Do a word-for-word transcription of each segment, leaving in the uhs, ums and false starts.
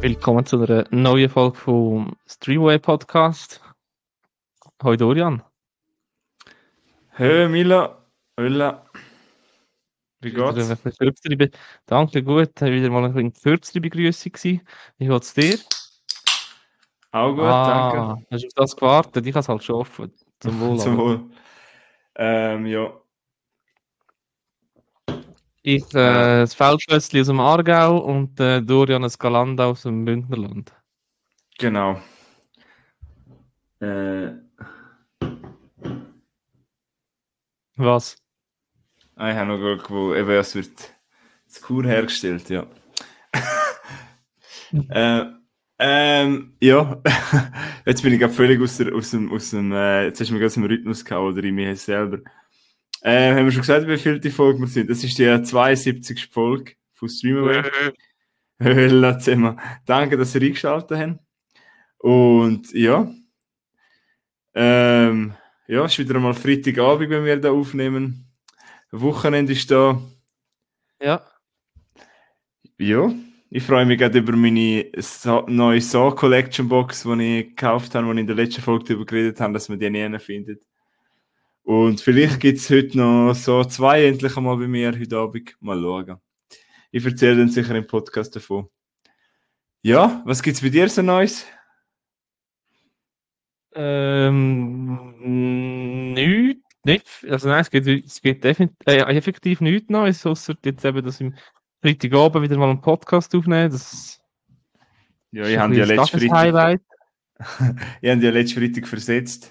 Willkommen zu einer neuen Folge vom Streamway Podcast. Hoi Dorian. Hey Mila, Ölla. Wie Wieder geht's? eine kürzere Be- Danke, gut. Wieder mal eine kürzere Begrüßung gewesen. Wie geht's dir? Auch gut, Ah, danke. hast du auf das gewartet? Ich habe es halt schon offen. Zum Wohl Zum aber. Wohl. Ähm, ja. Ich äh, Äh, das Feldschlössli aus dem Aargau und äh, Dorian ein Galanda aus dem Bündnerland. genau. Äh, Was? ah, ich habe noch geschaut, wo eben es wird das Kur hergestellt, ja. äh, ähm, ja. Jetzt bin ich gerade völlig aus, der, aus dem, aus dem äh, jetzt hast du mich gerade aus dem Rhythmus gehauen, oder in mir selber. Äh, haben wir schon gesagt, wie viel die Folge wir sind? Das ist die zweiundsiebzigste Folge von Streamaway. Hölla zusammen. Danke, dass ihr eingeschaltet habt. Und ja, ähm, ja, es ist wieder einmal Freitagabend, wenn wir da aufnehmen. Wochenende ist da. Ja. Ja, ich freue mich gerade über meine so neue Saw Collection Box, die ich gekauft habe, die ich in der letzten Folge darüber geredet habe, dass man die nie findet. Und vielleicht gibt es heute noch so zwei endlich einmal bei mir heute Abend. Mal schauen. Ich erzähle dann sicher im Podcast davon. Ja, was gibt's bei dir so Neues? Ähm, nichts. Nicht, also nein, es geht, es geht definitiv, äh, effektiv nichts Neues, außer jetzt eben, dass im Freitagabend wieder mal einen Podcast aufnehmen. Das Ja, ist ich ein habe die ja bisschen das letzten Freitag, Tageshighlight. ich habe die ja letzten Freitag versetzt.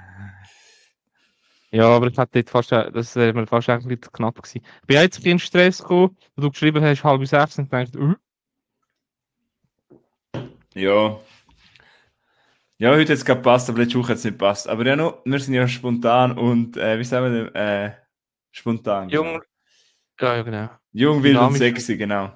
Ja, aber ich hatte dort fast, äh, das wäre mir fast eigentlich zu knapp gewesen. Ich bin jetzt ein bisschen in Stress gekommen, wo du geschrieben hast, halb sechs, und gedacht, uh, Ja. Ja, heute hat es gerade gepasst, aber letzte Woche hat es nicht gepasst. Aber ja, no, wir sind ja spontan und, äh, wie sagen wir denn, äh, spontan, genau. jung, ja, ja, genau. Jung, wild und Dynamisch. sexy, genau.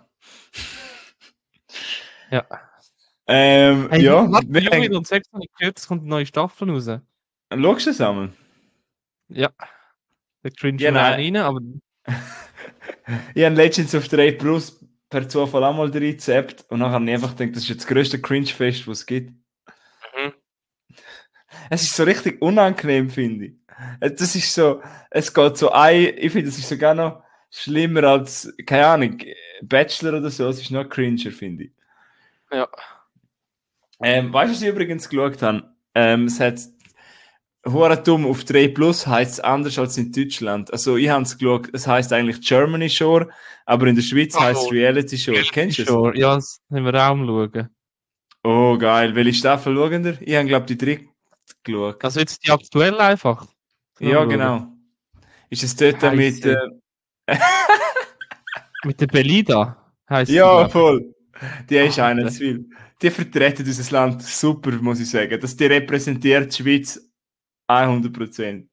Ja. Ähm, Hey, ja, warte, wir Jung haben, und sechs, habe ich gehört, es kommt eine neue Staffel raus. schaust du das einmal? Ja, der cringe Ja, schon auch nein. rein, aber Ich habe Legends of drei Plus per Zufall auch mal reingezappt und dann habe ich einfach gedacht, das ist jetzt das grösste Cringe-Fest, was es gibt. mhm. Es ist so richtig unangenehm, finde ich. Es- Das ist so, es geht so ein, ich finde, es ist sogar noch schlimmer als, keine Ahnung, Bachelor oder so, es ist noch cringer, finde ich. Ja. Ähm, weißt du, was ich übrigens geschaut habe? Ähm, es hat, hure dumm, auf drei Plus heisst es anders als in Deutschland. Also, ich habe es geschaut, es heisst eigentlich Germany Shore, aber in der Schweiz heisst es Reality Shore. Kennst du es? Sure. Ja, das müssen wir auch mal schauen. Oh, geil. Welche Staffel schauen wir? Ich habe, glaube ich, die dritte geschaut. Also jetzt die aktuell einfach. Ja, genau. Ist es dort mit, Heiße. äh, Mit der Belida heisst ja, die, glaube ich. voll. Die ist Alter. einer zu viel. Die vertreten unser Land super, muss ich sagen. Das, die repräsentiert die Schweiz hundert Prozent.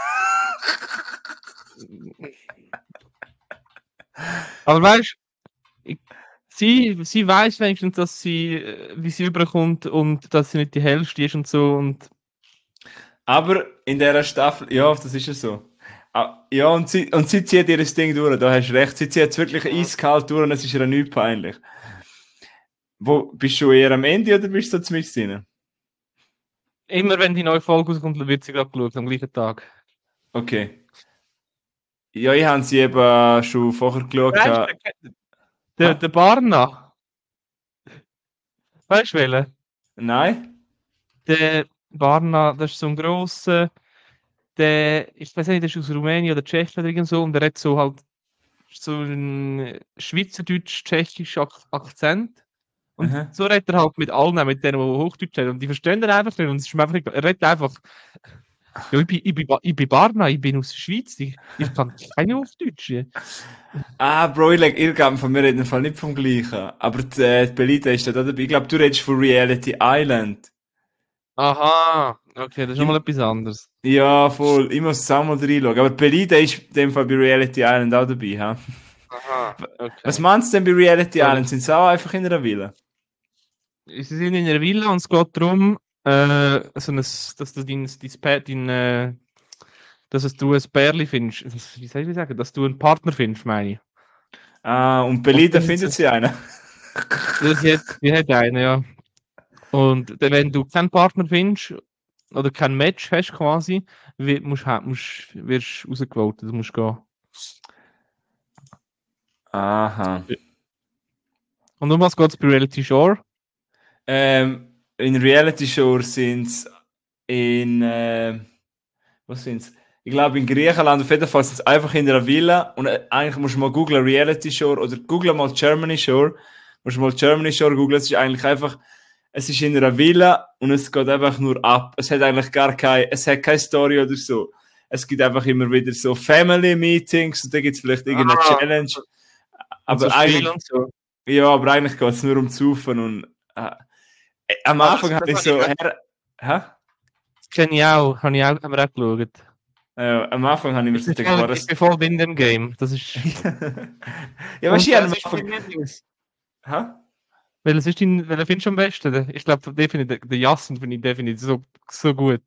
Aber weißt du, sie, sie weiß wenigstens, dass sie, äh, wie sie überkommt und dass sie nicht die Hellste ist und so. Und Aber in dieser Staffel, ja, das ist ja so. Ah, ja, und sie, und sie zieht ihr das Ding durch, da hast du recht. Sie zieht es wirklich eiskalt durch und es ist ihr nicht peinlich. Wo, bist du eher am Ende oder bist du so mitten drin? immer wenn die neue Folge rauskommt, wird sie gerade geschaut, am gleichen Tag. Okay. Ja, ich habe sie eben schon vorher geschaut. Weißt du, der, der Barna. Weißt du welchen? Nein? Der Barna, das ist so ein grosser, der, ich weiß nicht, der ist aus Rumänien oder Tschechien oder irgend so, und der hat so halt so einen schweizerdeutsch-tschechischen Ak Akzent. Und Aha. so redet er halt mit allen, mit denen, die Hochdeutsch reden. Und die verstehen ihn einfach nicht. Und es ist mir einfach nicht, er redet einfach, ja, ich bin, ich bin, ich bin Barna, ich bin aus der Schweiz, ich, ich kann keine Hochdeutsche. Ah, Bro, ich leg Irrgaben von mir reden im Fall nicht vom Gleichen. Aber die, äh, die Belita ist da dabei. Ich glaube, du redest von Reality Island. Aha, okay, das ist Ich, nochmal etwas anderes. ja, voll. Ich muss es auch mal reinschauen. Aber die Belita ist in dem Fall bei Reality Island auch dabei, ha? Aha, okay. Was meinst du denn bei Reality Ja. Island? Sind sie auch einfach in einer Villa? Sie sind in einer Villa und es geht darum, äh, so ein, dass du dein, dein, Pär- dein, äh, dass du ein Pärchen findest. Wie soll ich sagen? Dass du einen Partner findest, meine ich. Ah, und Und Belita dann findet ist sie einen. Das hat, die hat einen, ja. Und dann, wenn du keinen Partner findest oder kein Match hast quasi, wird, musst, musst, wirst du rausgewählt, du musst gehen. Aha. Und um was geht es bei Reality Shore? Ähm, in Reality Show sind es in, äh, was sind es? Ich glaube in Griechenland auf jeden Fall sind es einfach in einer Villa und äh, eigentlich musst du mal googlen Reality Shore oder google mal Germany Shore. Musst du mal Germany Shore googlen, es ist eigentlich einfach, es ist in einer Villa und es geht einfach nur ab. Es hat eigentlich gar keine, es hat keine Story oder so. Es gibt einfach immer wieder so Family Meetings und da gibt es vielleicht irgendeine Ah, Challenge. und Aber so Spiele eigentlich, und so. ja, aber eigentlich geht es nur um Saufen und äh, am Ah, Anfang das, habe das ich habe ich so, auch, her, hä? das kenne ich auch, habe ich auch, haben wir auch geschaut. Äh, am Anfang habe ich mir Ich so bin gedacht, boah, voll, ich das. bin voll in dem Game. Das ist. Ja, weißt Und du, ich habe am was ist dein Anfang. Lieblings? Hä? Welches ist dein, welchen findest du am besten? Ich glaube, definitiv, den Jassen finde ich definitiv so, so gut.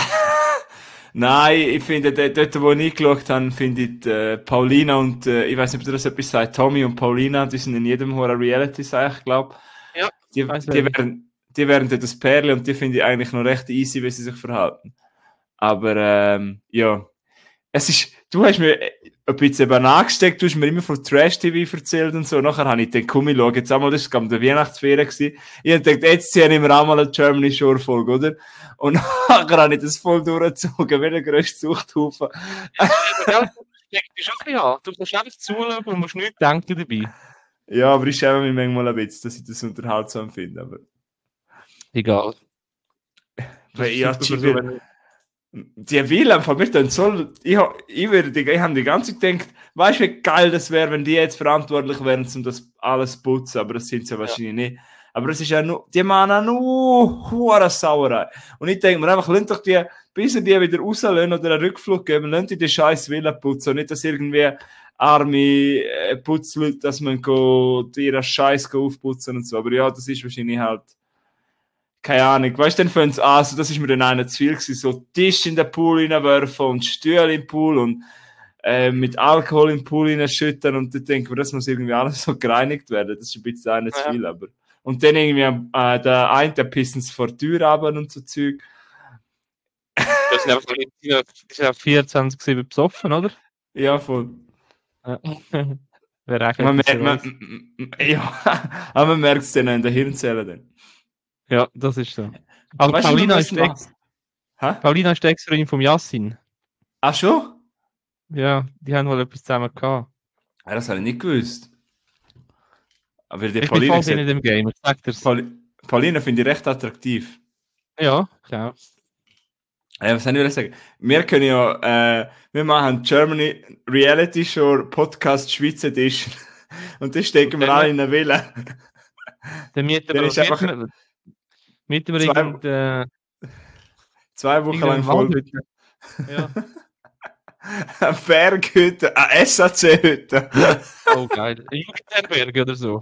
Nein, ich finde, dort, dort, wo ich geschaut habe, finde ich äh, Paulina und, äh, ich weiß nicht, ob du das etwas sagt, Tommy und Paulina, die sind in jedem hohen Reality-Seich, ich glaube. Ja, Die, weiß die, welche. wären, die wären dort das Pärchen und die finde ich eigentlich noch recht easy, wie sie sich verhalten. Aber, ähm, ja. Es ist, du hast mir ein bisschen eben angesteckt, du hast mir immer von Trash-T V erzählt und so. Nachher habe ich gedacht, komm, ich schaue jetzt einmal, das war der Weihnachtsferien gewesen. Ich habe gedacht, jetzt ziehe ich mir auch mal eine Germany Shore-Folge, oder? Und nachher habe ich das voll durchgezogen, wie ein grösster Zuchthaufen. Ja, das steckt dich schon ein bisschen an. Du musst einfach zuschauen und musst nichts denken dabei. Ja, aber ich schäme mich manchmal ein bisschen, dass ich das unterhaltsam finde. Aber, Egal. Das weil ist ja, super für die so, will, wenn die will einfach, wir dann so, ich, ha- ich, würde, ich habe die ganze Zeit gedacht, weißt du, wie geil das wäre, wenn die jetzt verantwortlich wären, um das alles zu putzen, aber das sind sie ja ja. wahrscheinlich nicht. Aber es ist ja nur, die machen nur hure Sauerei. Und ich denke mir einfach, lasst doch die, bis sie die wieder rauslösen oder einen Rückflug geben, lasst die die scheiß Villa putzen und nicht, dass irgendwie arme äh, Putzleute, dass man go, ihre Scheiß aufputzen und so. Aber ja, das ist wahrscheinlich halt, keine Ahnung, weißt du, dann fangen sie an, so, das ist mir dann einer zu viel gewesen, so Tisch in den Pool reinwerfen und Stühle im Pool und äh, mit Alkohol im Pool reinschütten und dann denke ich mir, das muss irgendwie alles so gereinigt werden, das ist ein bisschen einer zu Ja. viel, aber und dann irgendwie äh, der eine, der pissen sie vor die Tür runter und so Zeug. Das sind einfach die die sind auf vierundzwanzig sieben besoffen, oder? Ja, voll. Ja. Wäre eigentlich Man etwas für merkt, uns. man, m- m- ja, aber man merkt es dann in der Hirnzelle dann. Ja, das ist so. Aber Weißt du, was wir Paulina ist müssen die machen? Ex, Hä? Paulina ist die Ex-Freundin vom Yassin. Ach schon? Ja, die haben wohl etwas zusammen gehabt. Ja, das habe ich nicht gewusst. Aber die Ich bin Pauline voll drin in sieht, dem Game, ich sag dir's. Pauli, Pauline finde ich recht attraktiv. Ja, genau. Äh, was soll ich sagen? Wir können ja, äh, wir machen Germany Reality Show Podcast Schweiz Edition. Und das stecken wir Dann, alle in eine Villa. dann mieten Dann wir, ist was mieten einfach wir? Mieten wir zwei, irgendeine, zwei Wochen lang irgendeine voll. Waldhütte? Ja. Eine Berghütte, eine S A C-Hütte. Oh, geil. Ein Jugendherberge oder so.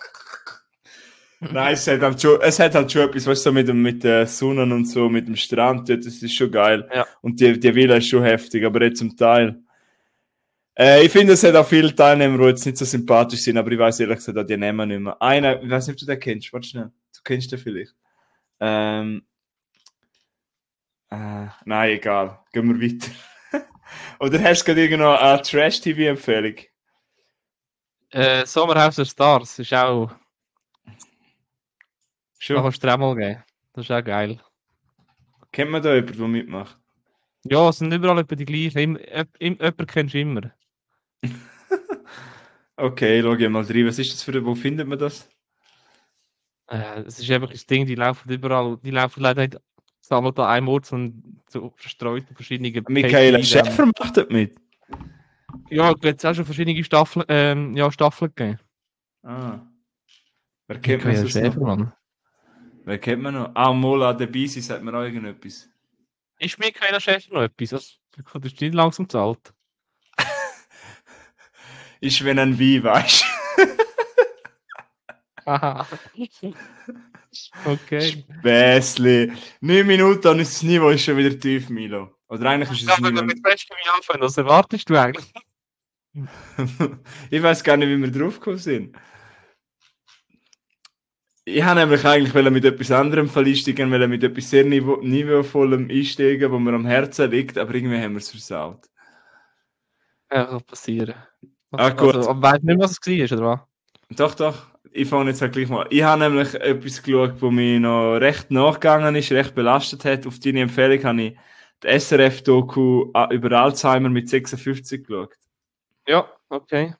Nein, es hat halt schon, es hat halt schon etwas, weißt du, so mit, dem, mit der Sonne und so, mit dem Strand, dort, das ist schon geil. Ja. Und die, die Villa ist schon heftig, aber jetzt zum Teil. Äh, ich finde, es hat auch viele Teilnehmer, die jetzt nicht so sympathisch sind, aber ich weiß ehrlich gesagt auch die Namen nicht mehr. Einer, ich weiß nicht, ob du den kennst, warte schnell. Du kennst den vielleicht. Ähm, äh, nein, egal. Gehen wir weiter. Oder hast du gerade irgendwo eine Trash-T V-Empfehlung? Äh, Sommerhaus der Stars ist auch, da Schon? kannst du dir auch mal geben. Das ist auch geil. Kennt man da jemanden, der mitmacht? Ja, es sind überall etwa die gleichen. Im, im, jemanden kennst du immer. Okay, schau ich mal rein. Was ist das für, wo findet man das? Äh, es ist einfach das Ding, die laufen überall. Die laufen leider nicht gesammelt an einem Ort, sondern so verstreut in verschiedene Michaela Pay-T V-Sender. Schäfer macht das mit. Ja, es hat auch schon verschiedene Staffeln, ähm, ja, Staffeln gegeben. Ah. Wer kennt man Michael sonst Schäfer, noch? Mann. Wer kennt man noch? Ah, Mola dabei sein, sagt mir auch irgendetwas. Ist Michael Schäfer noch etwas? Das das ist nicht langsam zahlt. Ist, wenn ein Wein, weißt Haha. Okay. Späßli. Neun Minuten und das Niveau ist schon wieder tief, Milo. Oder eigentlich ist Ja, es wenn wir Niveau. mit Festchemie anfangen, was erwartest du eigentlich? Ich weiß gar nicht, wie wir drauf gekommen sind. Ich habe nämlich eigentlich wollen mit etwas anderem verlistigen, wollen mit etwas sehr niveau niveauvollem einsteigen, wo mir am Herzen liegt, aber irgendwie haben wir es versaut. Ja, kann passieren. Ah, Also, gut. aber weißt du nicht, was es war, oder was? Doch, doch. Ich fange jetzt halt gleich mal. Ich habe nämlich etwas geschaut, wo mir noch recht nachgegangen ist, recht belastet hat. Auf deine Empfehlung habe ich die S R F-Doku über Alzheimer mit sechsundfünfzig geschaut. Ja, okay.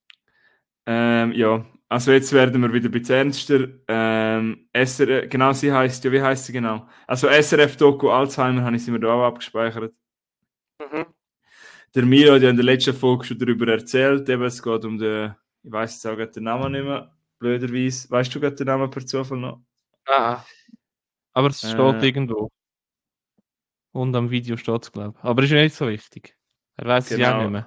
Ähm, ja, also jetzt werden wir wieder ein bisschen ernster. Ähm, S R, genau, sie heißt ja, wie heißt sie genau? Also S R F-Doku Alzheimer habe ich sie mir da auch abgespeichert. Mhm. Der Milo hat ja in der letzten Folge schon darüber erzählt, eben, es geht um den, ich weiß jetzt auch gerade den Namen nicht mehr, blöderweise. Weißt du gerade den Namen per Zufall noch? Ah, aber es steht Äh, irgendwo. Und am Video steht es, glaube ich. Aber ist ja nicht so wichtig. Er weiß es ja auch nicht genau. mehr.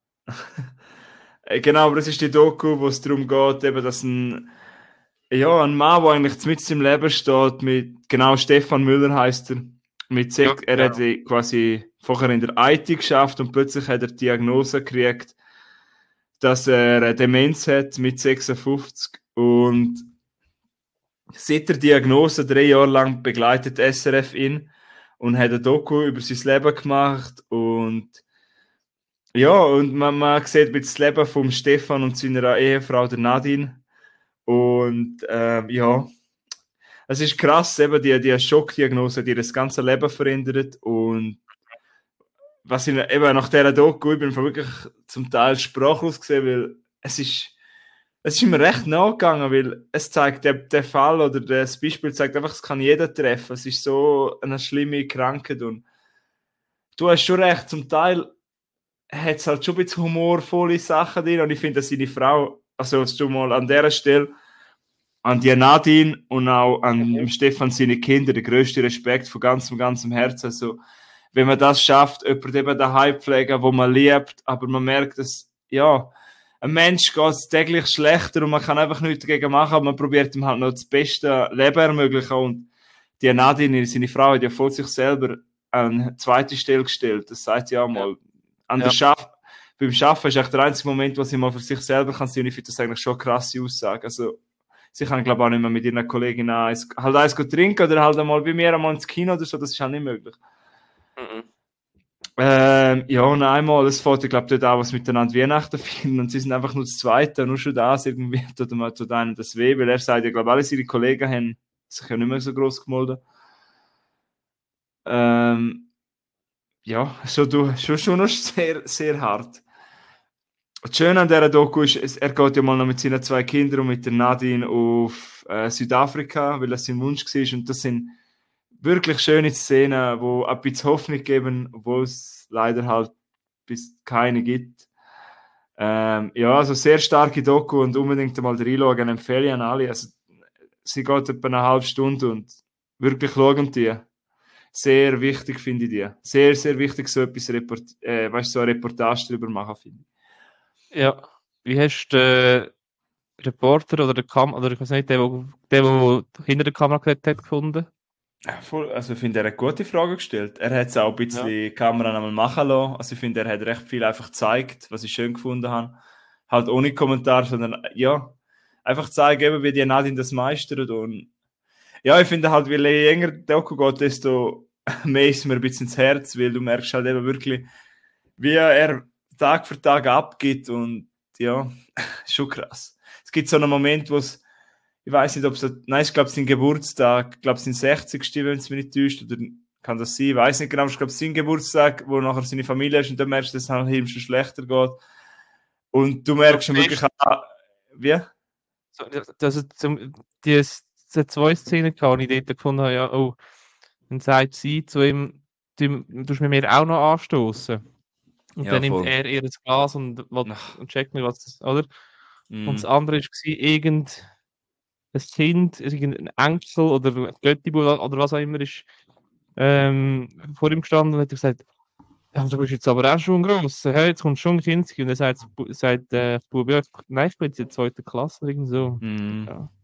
Äh, Genau, aber es ist die Doku, wo es darum geht, eben, dass ein, ja, ein Mann, der eigentlich mitten im Leben steht, mit, genau, Stefan Müller heißt er, mit Ja, sechs, er ja. hat quasi vorher in der I T geschafft und plötzlich hat er die Diagnose gekriegt, dass er eine Demenz hat mit sechsundfünfzig und seit der Diagnose drei Jahre lang begleitet S R F ihn und hat eine Doku über sein Leben gemacht und ja, und man, man sieht ein bisschen das Leben von Stefan und seiner Ehefrau, der Nadine. Und ähm, ja, es ist krass, eben die, die Schockdiagnose, die das ganze Leben verändert. Und was ich eben nach dieser Doku, ich bin wirklich zum Teil sprachlos gesehen, weil es ist, es ist mir recht nachgegangen, weil es zeigt, der, der Fall oder das Beispiel zeigt einfach, es kann jeder treffen. Es ist so eine schlimme Krankheit. Und du hast schon recht, zum Teil hat es halt schon ein bisschen humorvolle Sachen drin und ich finde, dass seine Frau, also schon mal an dieser Stelle, an die Nadine und auch an Mhm. dem Stefan seine Kinder, der größte Respekt von ganzem, ganzem Herzen. Also, wenn man das schafft, jemand eben daheim pflegen, wo man liebt, aber man merkt, dass, ja, ein Mensch geht es täglich schlechter und man kann einfach nichts dagegen machen, aber man probiert ihm halt noch das beste Leben ermöglichen und die Nadine, seine Frau, hat ja vor sich selber eine zweite Stelle gestellt. Das sagt sie auch Ja. mal. An der Ja. Schaff beim Schaffen ist echt der einzige Moment, wo sie mal für sich selber kann sein. Und ich finde das eigentlich schon eine krasse Aussage. Also, sie kann, glaube ich, auch nicht mehr mit ihren Kolleginnen eins, halt eins trinken oder halt einmal bei mir einmal ins Kino oder so. Das ist halt nicht möglich. Mhm. Ähm, ja, und einmal, es fährt, ich glaube, dort auch was miteinander Weihnachten finden und sie sind einfach nur das Zweite, nur schon das irgendwie tut einem, tut einem das weh, weil er sagt, ich glaube, alle seine Kollegen haben sich ja nicht mehr so groß gemolden. Ähm, ja, schon, du, schon, schon noch sehr, sehr hart. Das Schöne an dieser Doku ist, es- er geht ja mal noch mit seinen zwei Kindern und mit der Nadine auf äh, Südafrika, weil das sein Wunsch war. Und das sind wirklich schöne Szenen, die ein bisschen Hoffnung geben, obwohl es leider halt bis keine gibt. Ähm, ja, also sehr starke Doku und unbedingt einmal reinschauen, empfehle ich an alle. Also, sie geht etwa eine halbe Stunde und wirklich schauen die. Sehr wichtig finde ich die. Sehr, sehr wichtig, so etwas Report äh, weißt, so eine Reportage darüber machen, finde ich. Ja. Wie hast du den Reporter oder den Kam oder ich weiß nicht, der, wo- der, der hinter der Kamera geredet hat, gefunden? Ja, voll, also ich finde, er hat gute Fragen gestellt. Er hat es auch ein bisschen Ja. die Kamera einmal machen lassen. Also ich finde, er hat recht viel einfach gezeigt, was ich schön gefunden habe. Halt ohne Kommentar, sondern ja, einfach zeigen, eben, wie die Nadine das meistert. Und ja, ich finde halt, je länger der Doku geht, desto mehr ist mir ein bisschen ins Herz, weil du merkst halt eben wirklich, wie er Tag für Tag abgibt und ja, schon krass. Es gibt so einen Moment, wo es, ich weiß nicht, ob es, nein, ich glaube, sein Geburtstag, ich glaube, sein sechzigsten wenn es mich nicht täuscht, oder kann das sein, ich weiß nicht genau, ich glaube, sein Geburtstag, wo nachher seine Familie ist und dann merkst du, dass es halt ihm schon schlechter geht. Und du So merkst schon wirklich, fest. ah, wie? So, also zum, die, es hat zwei Szenen gehabt, die ich dort gefunden habe, ja, oh, dann sagt sie zu ihm, du du tust mir auch noch anstoßen. Und Ja, dann nimmt voll. er ihr das Glas und, will- Ach, und checkt nicht, was das, oder? Und das mm, andere war irgend ein Kind, irgendein Enkel oder ein Götti oder was auch immer ist ähm, vor ihm gestanden und hat gesagt, ja, du bist jetzt aber auch schon gross. Hey, jetzt kommt schon ein Kind und er sagt, sagt äh, Bub, ja, nein, ich bin jetzt in der zweiten Klasse oder irgend so. mm. Ja.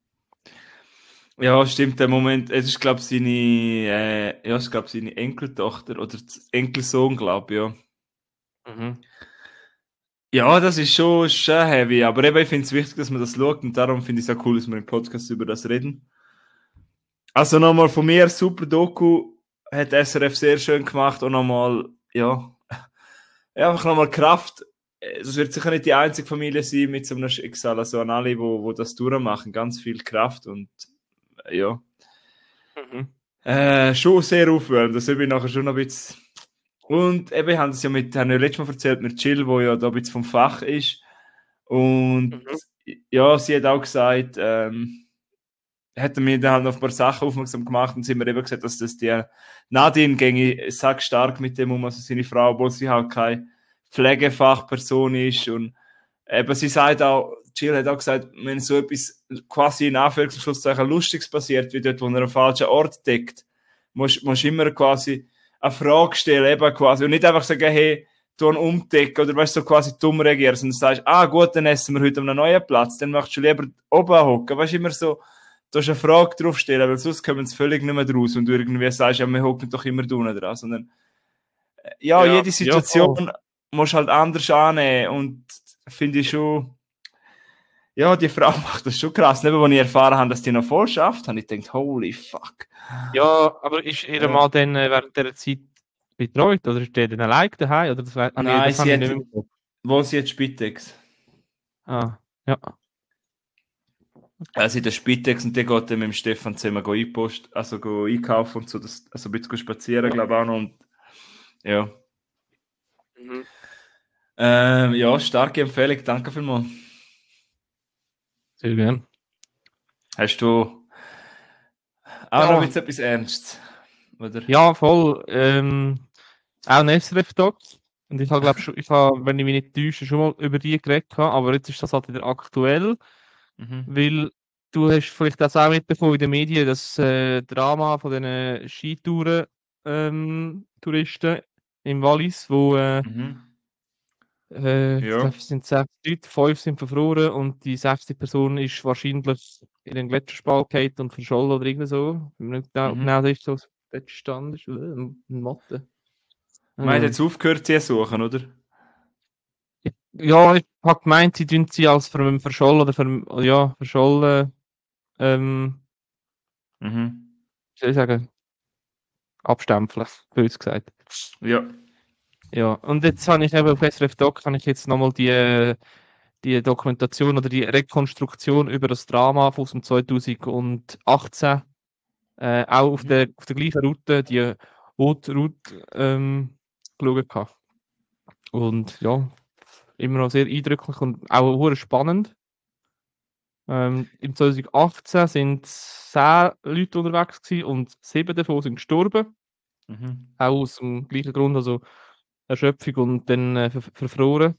Ja, stimmt, der Moment, es ist, glaube ich, seine, äh, ja, es ist, glaube seine Enkeltochter oder Enkelsohn, glaube ich, ja. Mhm. Ja, das ist schon, schon heavy, aber eben, ich finde es wichtig, dass man das schaut und darum finde ich es auch cool, dass wir im Podcast über das reden. Also nochmal von mir, super Doku, hat S R F sehr schön gemacht und nochmal, ja, einfach nochmal Kraft. Es wird sicher nicht die einzige Familie sein mit so einem Schicksal, also an alle, wo, wo das durchmachen, ganz viel Kraft und ja, Mhm. äh, schon sehr aufwärmend, das bin ich nachher schon noch ein bisschen. Und eben, wir haben es ja mit, haben ja letztes Mal erzählt, mit Jill, wo ja da ein bisschen vom Fach ist. Und Mhm. ja, sie hat auch gesagt, ähm, hat mir dann halt noch ein paar Sachen aufmerksam gemacht und sie haben mir eben gesagt, dass das die Nadine ginge, sagt stark mit dem um, also seine Frau, obwohl sie halt keine Pflegefachperson ist. Und eben, sie sagt auch, Jill hat auch gesagt, wenn so etwas quasi in Anführungszeichen Lustiges passiert, wie dort, wo er einen falschen Ort deckt, musst du immer quasi eine Frage stellen, eben quasi, und nicht einfach sagen, hey, du einen umdecken, oder weißt du, so quasi dumm reagieren, sondern sagst, ah, gut, dann essen wir heute an einem neuen Platz, dann möchtest du lieber oben hocken, weißt du, immer so, du hast eine Frage draufstellen, weil sonst kommen sie völlig nicht mehr draus und du irgendwie sagst, ja, wir hocken doch immer da unten dran, sondern, ja, Ja, jede ja, voll. Situation musst du halt anders annehmen und finde ich schon, ja, die Frau macht das schon krass. Neben als ich erfahren habe, dass die noch voll schafft, habe ich gedacht, holy fuck. Ja, aber ist ihr Ja. Mann dann äh, während dieser Zeit betreut oder ist der dann allein daheim? Oder das, wei- habe ich, Nein, das habe sie ich nicht hat, mehr im Kopf. wo sie jetzt Spitex. Ah, ja. Also in der Spitex und die geht dann mit dem Stefan zusammen go einpost, also go einkaufen und so, das, also ein bisschen spazieren, Ja. glaube ich auch noch. Und, ja. Mhm. Ähm, ja, starke Empfehlung, danke vielmals. Sehr gern. Hast du auch noch ein Ja, bisschen etwas Ernstes? Oder? ja, voll. Ähm, auch ein S R F-Doc. Und ich habe, glaube schon, ich habe, wenn ich mich nicht täusche, schon mal über die geredet, gehabt, aber jetzt ist das halt wieder aktuell, Mhm. weil du hast vielleicht das auch mitbekommen in den Medien, das äh, Drama von den Skitouren ähm, Touristen im Wallis, wo äh, Mhm. äh, ich Ja. glaube, es sind sechs Leute, fünf sind verfroren und die sechste Person ist wahrscheinlich in den Gletscherspalt gefallen und verschollen oder irgendwie so. Ich bin mir nicht genau, Mhm. genau sicher, so was dort stand ist. Äh, Ein Motte. Man hat Äh, jetzt aufgehört, sie zu suchen, oder? ja, ich habe gemeint, sie tun sie als ver verschollen oder ver ja, verschollen, ähm, Mhm. wie soll ich sagen, abstempeln, bös gesagt. Ja. Ja, und jetzt habe ich eben auf S R F Doc habe ich jetzt nochmal die, die Dokumentation oder die Rekonstruktion über das Drama aus dem zweitausendachtzehn äh, auch auf Mhm. der, auf der gleichen Route, die Haute Route, ähm, geschaut gehabt. Und ja, immer noch sehr eindrücklich und auch hure spannend. Ähm, im zweitausendachtzehn sind zehn Leute unterwegs gewesen und sieben davon sind gestorben. Mhm. Auch aus dem gleichen Grund, also Erschöpfung und dann äh, ver verfroren.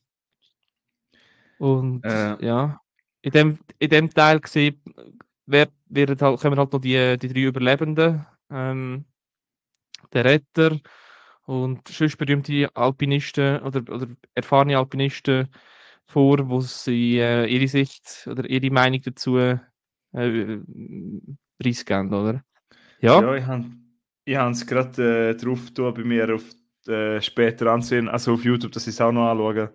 Und Äh, ja, in dem, in dem Teil gesehen, wer, werden halt, kommen halt noch die, die drei Überlebenden, ähm, der Retter und sonst berühmte Alpinisten oder, oder erfahrene Alpinisten vor, wo sie äh, ihre Sicht oder ihre Meinung dazu äh, preisgeben, oder? Ja, ja, ich habe ich es gerade äh, drauf tun bei mir auf äh, später ansehen, also auf YouTube, dass ich es auch noch anschaue.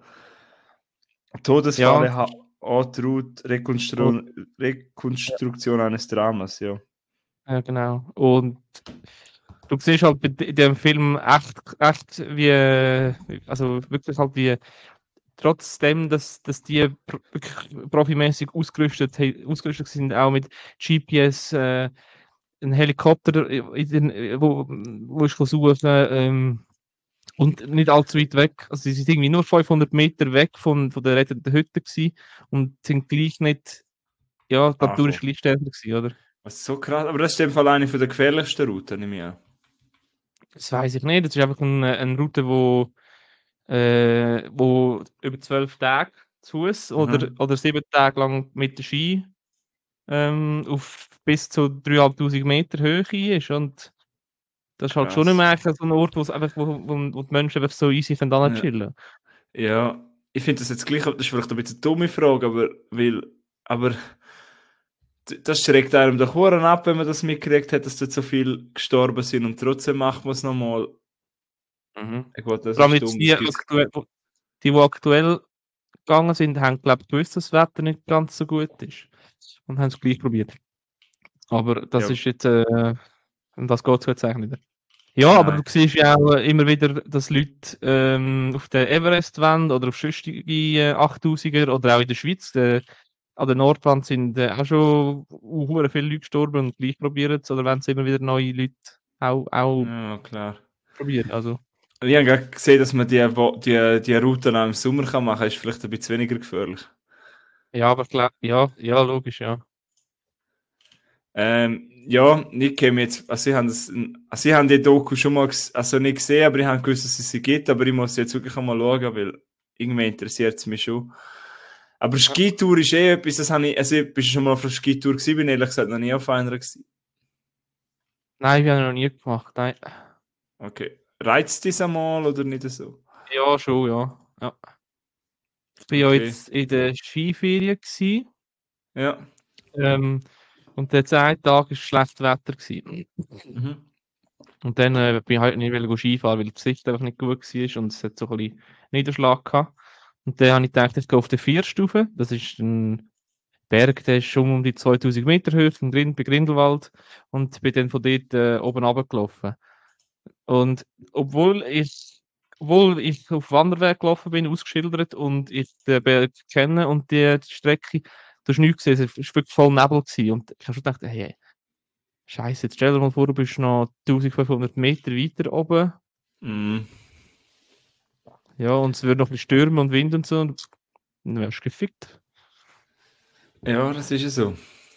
ja, Todesfalle ha Haute und, Rekonstru Rekonstruktion eines Dramas, ja. ja, genau. Und du siehst halt bei d- in dem Film echt, echt wie, äh, also wirklich halt wie, trotzdem, dass, dass die pro wirklich profimäßig ausgerüstet, he- ausgerüstet sind, auch mit G P S, äh, ein Helikopter, in den, äh, wo, wo ich suchen, ähm, und nicht allzu weit weg. Also sie sind irgendwie nur fünfhundert Meter weg von, von der rettenden Hütte gewesen und sind gleich nicht, ja, die Ach, Natur ist oh. gleich stärker gewesen, oder? Was ist so krass, aber das ist in dem Fall eine von der gefährlichsten Routen, nehme ich an. Das weiß ich nicht. Das ist einfach eine, eine Route, wo, äh, wo über zwölf Tage zu Fuß oder, Mhm. oder sieben Tage lang mit der Ski ähm, auf bis zu dreitausendfünfhundert Meter Höhe ist. Und das ist halt schon Krass. immer eigentlich so ein Ort, wo's einfach, wo, wo, wo die Menschen einfach so easy können Ja. chillen. Ja, ich finde das jetzt gleich, das ist vielleicht ein bisschen eine dumme Frage, aber, weil, aber d- das schreckt einem doch Huren ab, wenn man das mitgekriegt hat, dass dort so viele gestorben sind und trotzdem macht man es nochmal. Mhm. Ich wollte, das Vor allem ist jetzt dumm, die das gibt's. aktuell, die, die aktuell gegangen sind, haben, glaube ich, gewusst, dass das Wetter nicht ganz so gut ist. Und haben es gleich probiert. Aber das Ja. ist jetzt, äh, um das geht es jetzt eigentlich nicht. Ja, aber Nein. du siehst ja auch immer wieder, dass Leute ähm, auf den Everest wollen oder auf sonstige äh, achttausender oder auch in der Schweiz. Äh, an der Nordwand sind äh, auch schon uh, viele Leute gestorben und gleich probieren es oder wenn es immer wieder neue Leute auch, auch Ja, klar. probieren. Also, Ich habe gerade gesehen, dass man die, Wo- die, die Route auch im Sommer kann machen kann. Ist vielleicht ein bisschen weniger gefährlich. ja, aber klar, ja, ja, logisch, ja. Ähm, ja, ich kenne jetzt, also ich habe das, also ich habe die Doku schon mal, ges- also nicht gesehen, aber ich habe gewusst, dass es sie gibt, aber ich muss jetzt wirklich einmal schauen, weil irgendwie interessiert es mich schon. Aber Ja. Skitour ist eh etwas, das habe ich, also ich bin schon mal auf einer Skitour gewesen, bin ehrlich gesagt noch nie auf einer gewesen. Nein, wir haben noch nie gemacht. Nein. Okay. Reizt dich einmal oder nicht so? Ja, schon, ja. ja. Ich war ja Okay. jetzt in der Skiferien gewesen, Ja. ähm, und der zweite Tag war schlechtes Wetter gewesen. Mhm. Und dann äh, bin ich halt nicht wollen Skifahren, weil die Sicht einfach nicht gut war und es hat so ein bisschen Niederschlag gehabt. Und dann habe ich gedacht, ich gehe auf die Vierstufe. Das ist ein Berg, der ist schon um die zweitausend Meter Höhe, von Grind bei Grindelwald. Und bin dann von dort äh, oben runtergelaufen. Und obwohl ich, obwohl ich auf Wanderweg gelaufen bin, ausgeschildert und ich den Berg kenne und die, die Strecke, du hast nichts gesehen, es war wirklich voll Nebel gewesen. Und ich habe schon gedacht, hey, Scheiße, jetzt stell dir mal vor, du bist noch eintausendfünfhundert Meter weiter oben. Mhm. Ja, und es würde noch ein bisschen stürmen und Wind und so. Und dann wärst du gefickt. Ja, das ist ja so.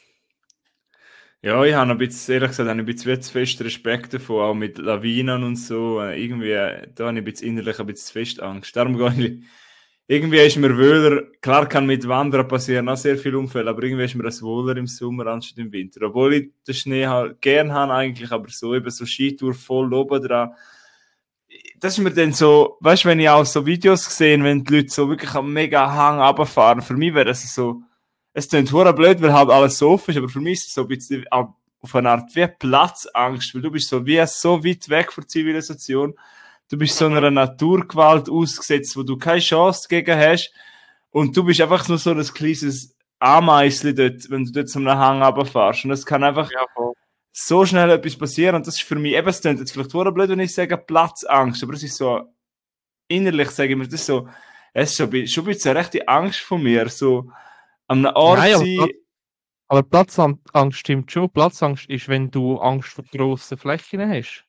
Ja, ich habe ein bisschen, ehrlich gesagt, habe ich ein bisschen zu fest Respekt davon, auch mit Lawinen und so. Äh, Irgendwie, äh, da habe ich ein bisschen innerlich ein bisschen zu fest Angst. Darum gehe ich, irgendwie ist mir wohler, klar kann mit Wandern passieren auch sehr viele Unfälle, aber irgendwie ist mir das wohler im Sommer anstatt im Winter. Obwohl ich den Schnee halt gern habe eigentlich, aber so eben so Skitour voll oben dran. Das ist mir dann so, weißt du, wenn ich auch so Videos gesehen, wenn die Leute so wirklich am mega Hang runterfahren, für mich wäre das so, es klingt hure blöd, weil halt alles so offen ist, aber für mich ist es so ein bisschen auch auf eine Art wie Platzangst, weil du bist so wie so weit weg von Zivilisation, du bist so einer Naturgewalt ausgesetzt, wo du keine Chance dagegen hast und du bist einfach nur so ein kleines Ameisli dort, wenn du dort zum Hang runterfährst und es kann einfach Ja, voll. so schnell etwas passieren und das ist für mich, eben, es klingt jetzt vielleicht hure blöd, wenn ich sage Platzangst, aber es ist so, innerlich sage ich mir, das ist so, es ist schon, bi- schon ein bisschen eine rechte Angst von mir, so, an einem Ort Nein, aber, sein, Platz, aber Platzangst stimmt schon. Platzangst ist, wenn du Angst vor grossen Flächen hast.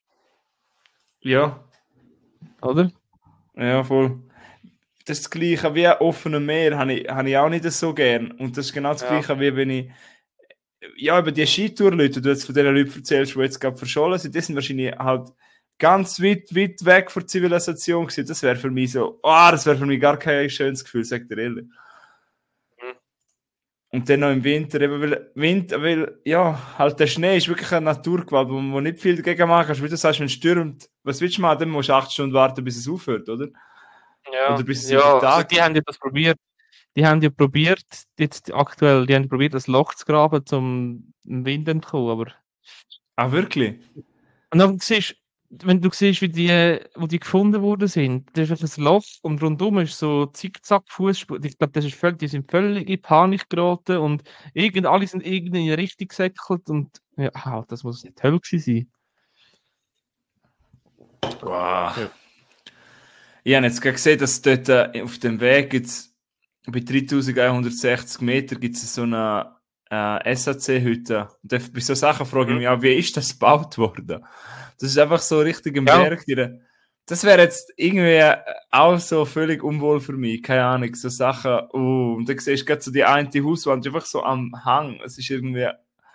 ja, Oder? ja, voll. Das ist das Gleiche wie offene Meer, habe ich, habe ich auch nicht so gern. Und das ist genau das Ja. Gleiche, wie wenn ich, ja, über die Skitour-Leute, du jetzt von den Leuten erzählst, die jetzt gerade verschollen sind, die sind wahrscheinlich halt ganz weit, weit weg von der Zivilisation gewesen. Das wäre für mich so, ah, oh, das wäre für mich gar kein schönes Gefühl, sagt der ehrlich. Mhm. Und dann noch im Winter, eben weil, Winter, weil, ja, halt der Schnee ist wirklich eine Naturgewalt, wo man nicht viel dagegen machen kann. Wie du sagst, wenn es stürmt, was willst du machen? Dann musst du acht Stunden warten, bis es aufhört, oder? Ja, Oder bis es ja, über also Tag. die haben ja das probiert. Die haben ja probiert, jetzt aktuell, die haben probiert, das Loch zu graben, um den Wind zu entkommen, aber Ah, wirklich? und dann siehst, wenn du siehst, wie die, wo die gefunden worden sind, das ist einfach ein Loch und rundum ist so Zickzack-Fußspur. Ich glaube, das ist völlig, die sind völlig in Panik geraten und irgend, alle sind irgendwie in eine Richtung gesäckelt und ja, ah, das muss nicht Hölle gewesen sein. Wow. Ja. Ich habe jetzt gerade gesehen, dass dort äh, auf dem Weg jetzt bei dreitausendeinhundertsechzig Meter gibt es so eine äh, S A C-Hütte. Und dann bei so Sachen frage ich Mhm. mich auch, wie ist das gebaut worden? Das ist einfach so richtig im Ja, Berg. Drin. Das wäre jetzt irgendwie äh, auch so völlig unwohl für mich. Keine Ahnung, so Sachen. Uh, und dann siehst du gerade so die eine Hauswand einfach so am Hang. Es ist irgendwie.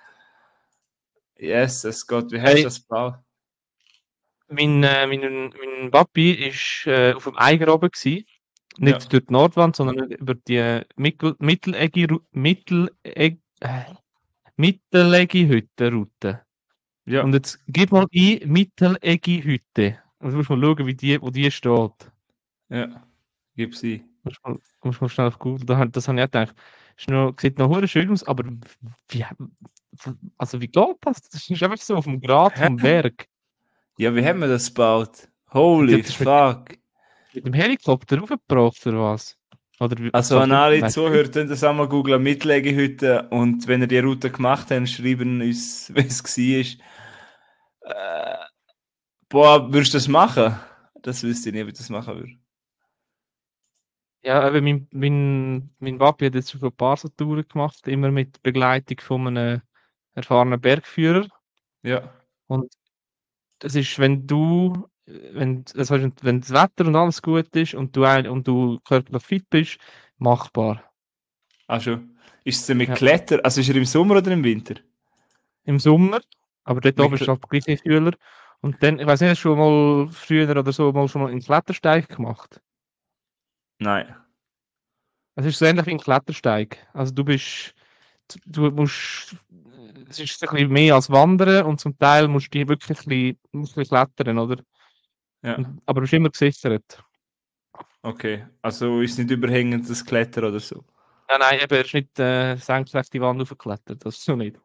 Jesus Gott, wie hast du hey, das gebaut? mein, äh, mein, mein Papi ist äh, auf dem Eiger oben gewesen. Ja. Nicht durch die Nordwand, sondern über die Mittel, Mitteleggi, Mittelegg, äh, Mitteleggi-Hütte-Route. Ja, Und jetzt gib mal ein Mitteleggi-Hütte. Und du musst mal schauen, wie die, wo die steht. ja. Gib sie. Du musst mal, du musst mal schnell auf Google. Da, das habe ich auch gedacht. Ist noch, sieht noch hure schön aus, aber wie, also wie geht das? Das ist einfach so auf dem Grat Hä? vom Berg. Ja, wie haben wir das gebaut? Holy Das ist mit, fuck. mit dem Helikopter aufgebracht oder was? Oder, wie- Also also, an alle weißt du? Zuhörer, könnt das auch mal googeln, Mitlegehütte. Und wenn ihr die Route gemacht habt, schreiben uns, wie es war. Äh, boah, würdest du das machen? Das wüsste ich nicht, ob ich das machen würde. Ja, aber mein, mein, mein Papi hat jetzt schon ein paar so Touren gemacht, immer mit Begleitung von einem erfahrenen Bergführer. Ja. Und das ist, wenn du, äh, wenn, das heißt, wenn das Wetter und alles gut ist und du, ein, und du körperlich fit bist, machbar. Ah, schon. Ist es denn mit Ja. Kletter? Also ist er im Sommer oder im Winter? Im Sommer, aber dort Mit oben ist es Kle halt gleich nicht kühler. Und dann, ich weiß nicht, hast du schon mal früher oder so mal schon mal einen Klettersteig gemacht? Nein. Es ist so ähnlich wie ein Klettersteig. Also du bist, du musst, es ist ein bisschen mehr als Wandern und zum Teil musst du wirklich ein bisschen, ein bisschen klettern, oder? Ja. Und, aber du bist immer gesichert. Okay. Also ist nicht überhängend das Kletter oder so. Nein, nein, eben, er ist nicht äh, senkrecht die Wand hochgeklettert, das so nicht.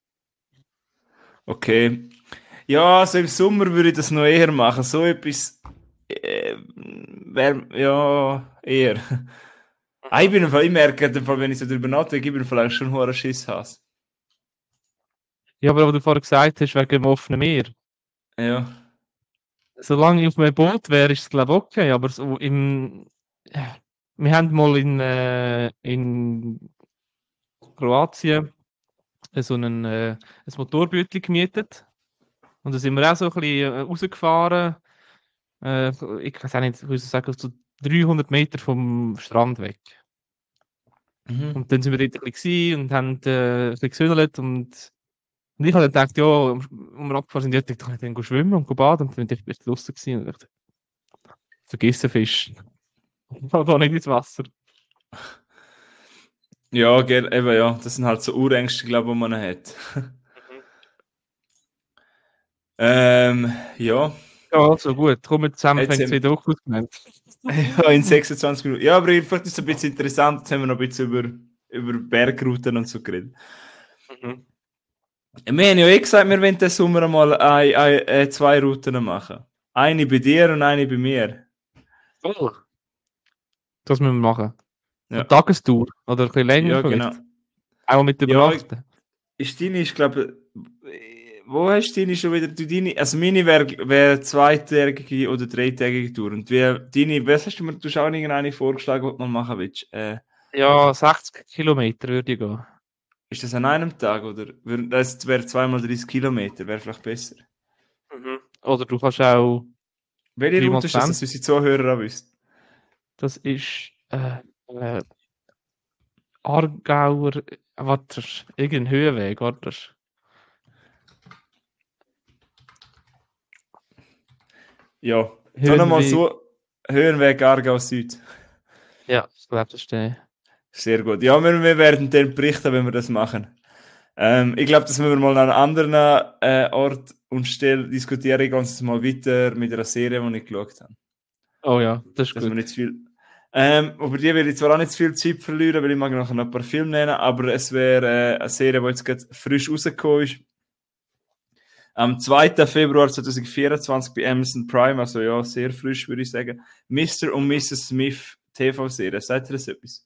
Okay. Ja, also im Sommer würde ich das noch eher machen. So etwas äh, wär, ja, eher. Ah, ich Mhm. bin im Fall, ich merke, im Fall, wenn ich so drüber nachdenke, ich bin vielleicht schon ein hoher Schisshass. Ja, aber was du vorher gesagt hast, wegen dem offenen Meer. Ja. Solange ich auf einem Boot wäre, ist es glaube ich okay, aber so im, äh, wir haben mal in, äh, in Kroatien so einen, äh, ein Motorbütli gemietet und da sind wir auch so ein bisschen äh, rausgefahren. Äh, ich weiß auch nicht, wie soll ich sagen, so dreihundert Meter vom Strand weg. Mhm. Und dann sind wir dort ein bisschen und haben äh, ein bisschen gesündelt und, und ich habe dann gedacht, ja, um, um wir abgefahren sind, ja, ich dachte, dann gehen baden und go baden und dann bin ich echt lustig gewesen und ich dachte, vergiss den Fisch. Ich fahr da nicht ins Wasser. Ja, gell, eben ja. Das sind halt so Urängste, glaube ich, die man hat. Mhm. ähm, ja. Ja, also gut, komm, jetzt zusammen Jetzt fängt es haben, wieder auch gut an. ja, in sechsundzwanzig Minuten. Ja, aber vielleicht ist es ein bisschen interessant. Jetzt haben wir noch ein bisschen über, über Bergrouten und so geredet. Mhm. Wir haben ja eh gesagt, wir wollen diesen Sommer mal ein, ein, äh, zwei Routen machen. Eine bei dir und eine bei mir. Oh. Das müssen wir machen. Eine Ja, Tagestour oder ein bisschen länger ja genau. vielleicht. Auch mit Ja, Übernachten. ist deine, ich glaube, wo hast du deine schon wieder? Du, deine, also meine wäre wär zweitägige oder dreitägige Tour. Und wie, deine, was hast du mir, du hast auch irgendeine vorgeschlagen, was du mal machen willst? Äh, Ja, sechzig Kilometer würde ich gehen. ist das an einem Tag oder? wär- Das wäre zweimal dreißig Kilometer, wäre vielleicht besser. Mhm. Oder du kannst auch Welche dreimal Route ist das, dass zwanzig. unsere Zuhörer auch wissen? Das ist äh, äh, Aargauer, äh, warte, irgendein Höhenweg, warte. Ja, da nochmal Höhenweg, so, Höhenweg Aargau Süd. ja, ich glaube, das ist der. Sehr gut. Ja, wir, wir werden dann berichten, wenn wir das machen. Ähm, ich glaube, das müssen wir mal an einem anderen äh, Ort und Stelle diskutieren. Ich gehe uns mal weiter mit einer Serie, die ich geschaut habe. Oh ja, das ist Dass wir gut. nicht zu viel. Ähm, über die will ich zwar auch nicht zu viel Zeit verlieren, weil ich mag noch ein paar Filme nennen, aber es wäre äh, eine Serie, die jetzt gerade frisch rausgekommen ist. Am zweiten Februar zwanzig vierundzwanzig bei Amazon Prime, also ja, sehr frisch, würde ich sagen. Mister und Mhm. Misses Smith T V-Serie. Sagt ihr das etwas?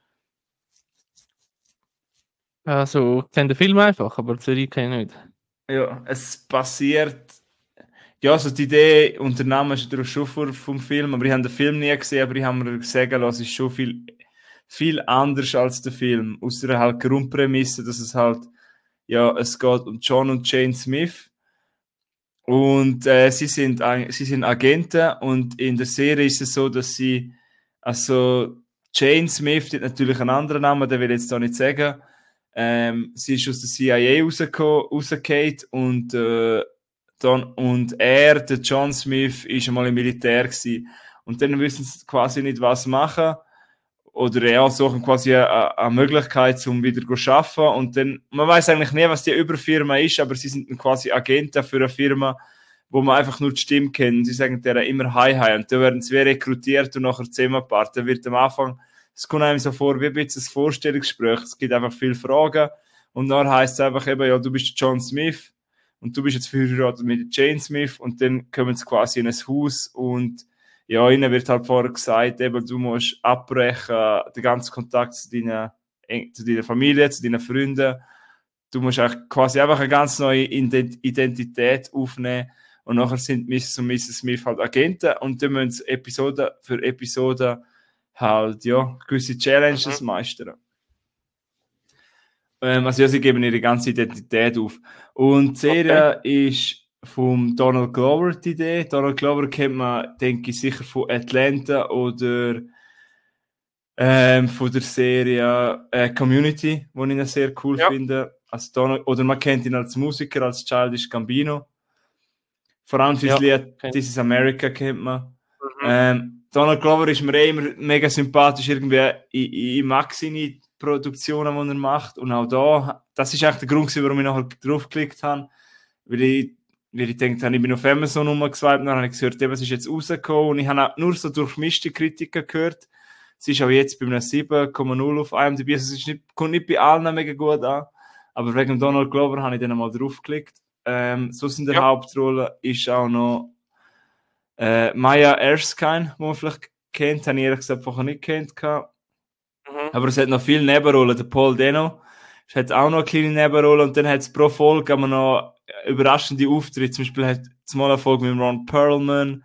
Also, ich kenne den Film einfach, aber die Serie kenne ich nicht. Ja, es passiert. Ja, also die Idee und der Name ist natürlich schon vor, vom Film, aber ich habe den Film nie gesehen, aber ich habe mir sagen lassen, es ist schon viel, viel anders als der Film. Außer halt Grundprämisse, dass es halt, ja, es geht um John und Jane Smith. Und äh, sie, sind, ein- sie sind Agenten und in der Serie ist es so, dass sie, also Jane Smith, die hat natürlich einen anderen Namen, den will ich jetzt da nicht sagen. Ähm, sie ist aus der C I A rausgeko- rausgefallen und, äh, dann, und er, der John Smith, ist einmal im Militär gewesen. Und dann wissen sie quasi nicht, was machen. Oder ja, suchen quasi eine, eine Möglichkeit, um wieder zu arbeiten. Und dann, man weiß eigentlich nie, was die Überfirma ist, aber sie sind dann quasi Agenten für eine Firma, wo man einfach nur die Stimme kennt. Sie sagen der immer Hi Hi. Und dann werden sie rekrutiert und nachher zusammengebracht. Dann wird am Anfang, es kommt einem so vor wie ein bisschen ein Vorstellungsgespräch. Es gibt einfach viele Fragen. Und dann heisst es einfach eben, ja, du bist John Smith und du bist jetzt verheiratet mit Jane Smith und dann kommen sie quasi in ein Haus und ja, ihnen wird halt vorher gesagt, eben, du musst abbrechen, den ganzen Kontakt zu deiner, zu deiner Familie, zu deinen Freunden. Du musst eigentlich quasi einfach eine ganz neue Identität aufnehmen. Und nachher sind Missus und Missus Smith halt Agenten und dann müssen sie Episode für Episode halt, ja, gewisse Challenges Mhm. meistern. Ähm, also ja, sie geben ihre ganze Identität auf. Und die Serie Okay. ist von Donald Glover die Idee. Donald Glover kennt man, denke ich, sicher von Atlanta oder ähm, von der Serie äh, Community, die ich ihn sehr cool Ja. finde. Also Donald, oder man kennt ihn als Musiker, als Childish Gambino. Vor allem fürs Ja. Lied Okay. This is America kennt man. Mhm. Ähm, Donald Glover ist mir eh immer mega sympathisch, irgendwie. Ich, ich mag seine Produktionen, die er macht. Und auch da, das ist eigentlich der Grund, warum ich nachher draufgeklickt habe. Weil ich, weil ich gedacht habe, ich bin auf Amazon rumgeswiped, dann habe ich gehört, eben, es ist jetzt rausgekommen. Und ich habe auch nur so durchmischte Kritiken gehört. Es ist auch jetzt bei einem sieben Komma null auf IMDb. Also es ist nicht, kommt nicht bei allen mega gut an. Aber wegen Donald Glover habe ich dann mal draufgeklickt. Ähm, sonst in der Ja. Hauptrolle ist auch noch äh, Maya Erskine, die man vielleicht kennt, habe ich ehrlich gesagt vorher nicht kennt. Mhm. Aber es hat noch viele Nebenrollen. Der Paul Dano hat auch noch eine kleine Nebenrolle und dann hat es pro Folge aber noch überraschende Auftritte. Zum Beispiel hat es mal eine Folge mit Ron Perlman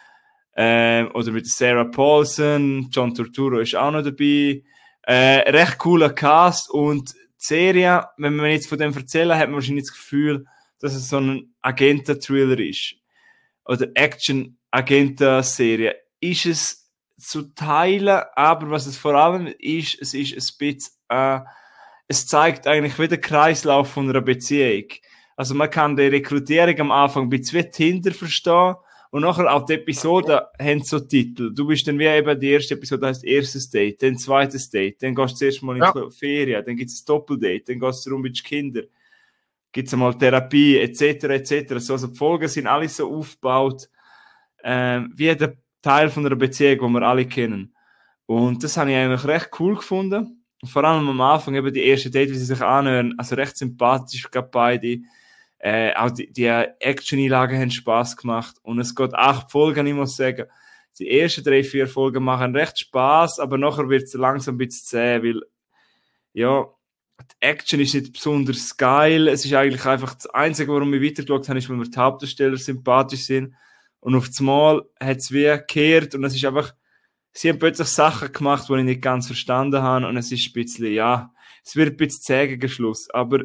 ähm, oder mit Sarah Paulson. John Turturro ist auch noch dabei. Äh, recht cooler Cast und die Serie, wenn man jetzt von dem erzählen, hat man wahrscheinlich das Gefühl, dass es so ein Agenten-Thriller ist. Oder Action-Agenten-Serie. Ist es zu teilen, aber was es vor allem ist, es ist ein bisschen, äh, es zeigt eigentlich wieder den Kreislauf von einer Beziehung. Also man kann die Rekrutierung am Anfang ein bisschen wie Tinder verstehen und nachher auch die Episoden haben so Titel. Du bist dann wie eben, die erste Episode heißt erstes Date, dann zweites Date, dann gehst du zuerst mal in Ja. die Ferien, dann gibt es ein Doppeldate, dann gehst du darum mit Kinder, gibt es einmal Therapie, et cetera et cetera. So, also die Folgen sind alle so aufgebaut, ähm, wie der Teil von einer Beziehung, die wir alle kennen. Und das habe ich eigentlich recht cool gefunden. Vor allem am Anfang eben die erste Date, wie sie sich anhören, also recht sympathisch, gerade beide. Äh, auch die, die Action-Einlagen haben Spaß gemacht. Und es geht acht Folgen, ich muss sagen. Die ersten drei, vier Folgen machen recht Spaß, aber nachher wird es langsam ein bisschen zäh, weil, ja, die Action ist nicht besonders geil. Es ist eigentlich einfach das Einzige, warum ich weitergeschaut habe, ist, weil mir die Hauptdarsteller sympathisch sind. Und auf das Mal hat es wie gekehrt und es ist einfach, sie haben plötzlich Sachen gemacht, die ich nicht ganz verstanden habe und es ist ein bisschen, ja, es wird ein bisschen zäh gegen Schluss. Aber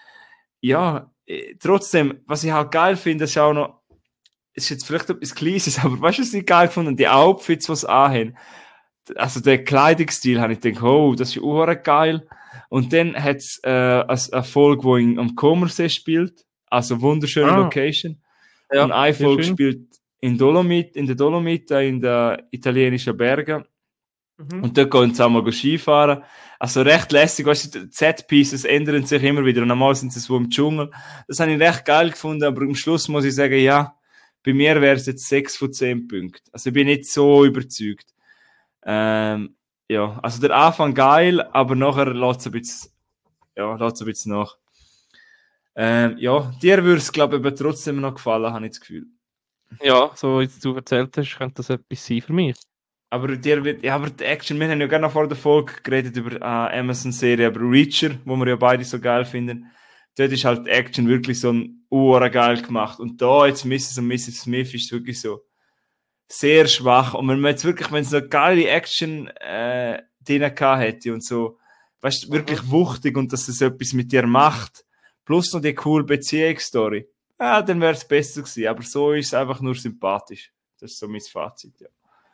ja, äh, trotzdem, was ich halt geil finde, ist auch noch, es ist jetzt vielleicht etwas Kleines, aber weißt du, was ich geil fand? Die Outfits, die sie anhaben. Also der Kleidungsstil, habe ich gedacht, oh, das ist auch geil. Und dann hat es äh, eine Folge, die in, am Comersee spielt, also wunderschöne Ah. Location. Ja, Und eine sehr Folge schön. spielt in Dolomit, in den Dolomiten, in den italienischen Bergen. Mhm. Und dort gehen sie auch mal Skifahren. Also recht lässig, weißt du, die Z-Pieces ändern sich immer wieder. Und normal sind sie so im Dschungel. Das habe ich recht geil gefunden, aber am Schluss muss ich sagen, ja, bei mir wäre es jetzt sechs von zehn Punkten. Also ich bin nicht so überzeugt. Ähm, ja, also der Anfang geil, aber nachher lässt es ein bisschen, ja, lässt es ein bisschen nach. Ähm, ja, dir würde es, glaube ich, aber trotzdem noch gefallen, habe ich das Gefühl. Ja, so wie du erzählt hast, könnte das etwas sein für mich. Aber dir wird, ja, aber die Action, wir haben ja gerne noch vor der Folge geredet über äh, Amazon-Serie, aber Reacher, wo wir ja beide so geil finden. Dort ist halt die Action wirklich so ein Uhr geil gemacht. Und da jetzt Missus und Missus Smith ist wirklich so sehr schwach. Und wenn man jetzt wirklich, wenn es eine geile Action äh, drin gehabt hätte und so, weißt du, wirklich Mhm. wuchtig und dass es etwas mit dir macht, plus noch die coole Beziehungsstory, ja, dann wäre es besser gewesen. Aber so ist es einfach nur sympathisch. Das ist so mein Fazit, ja.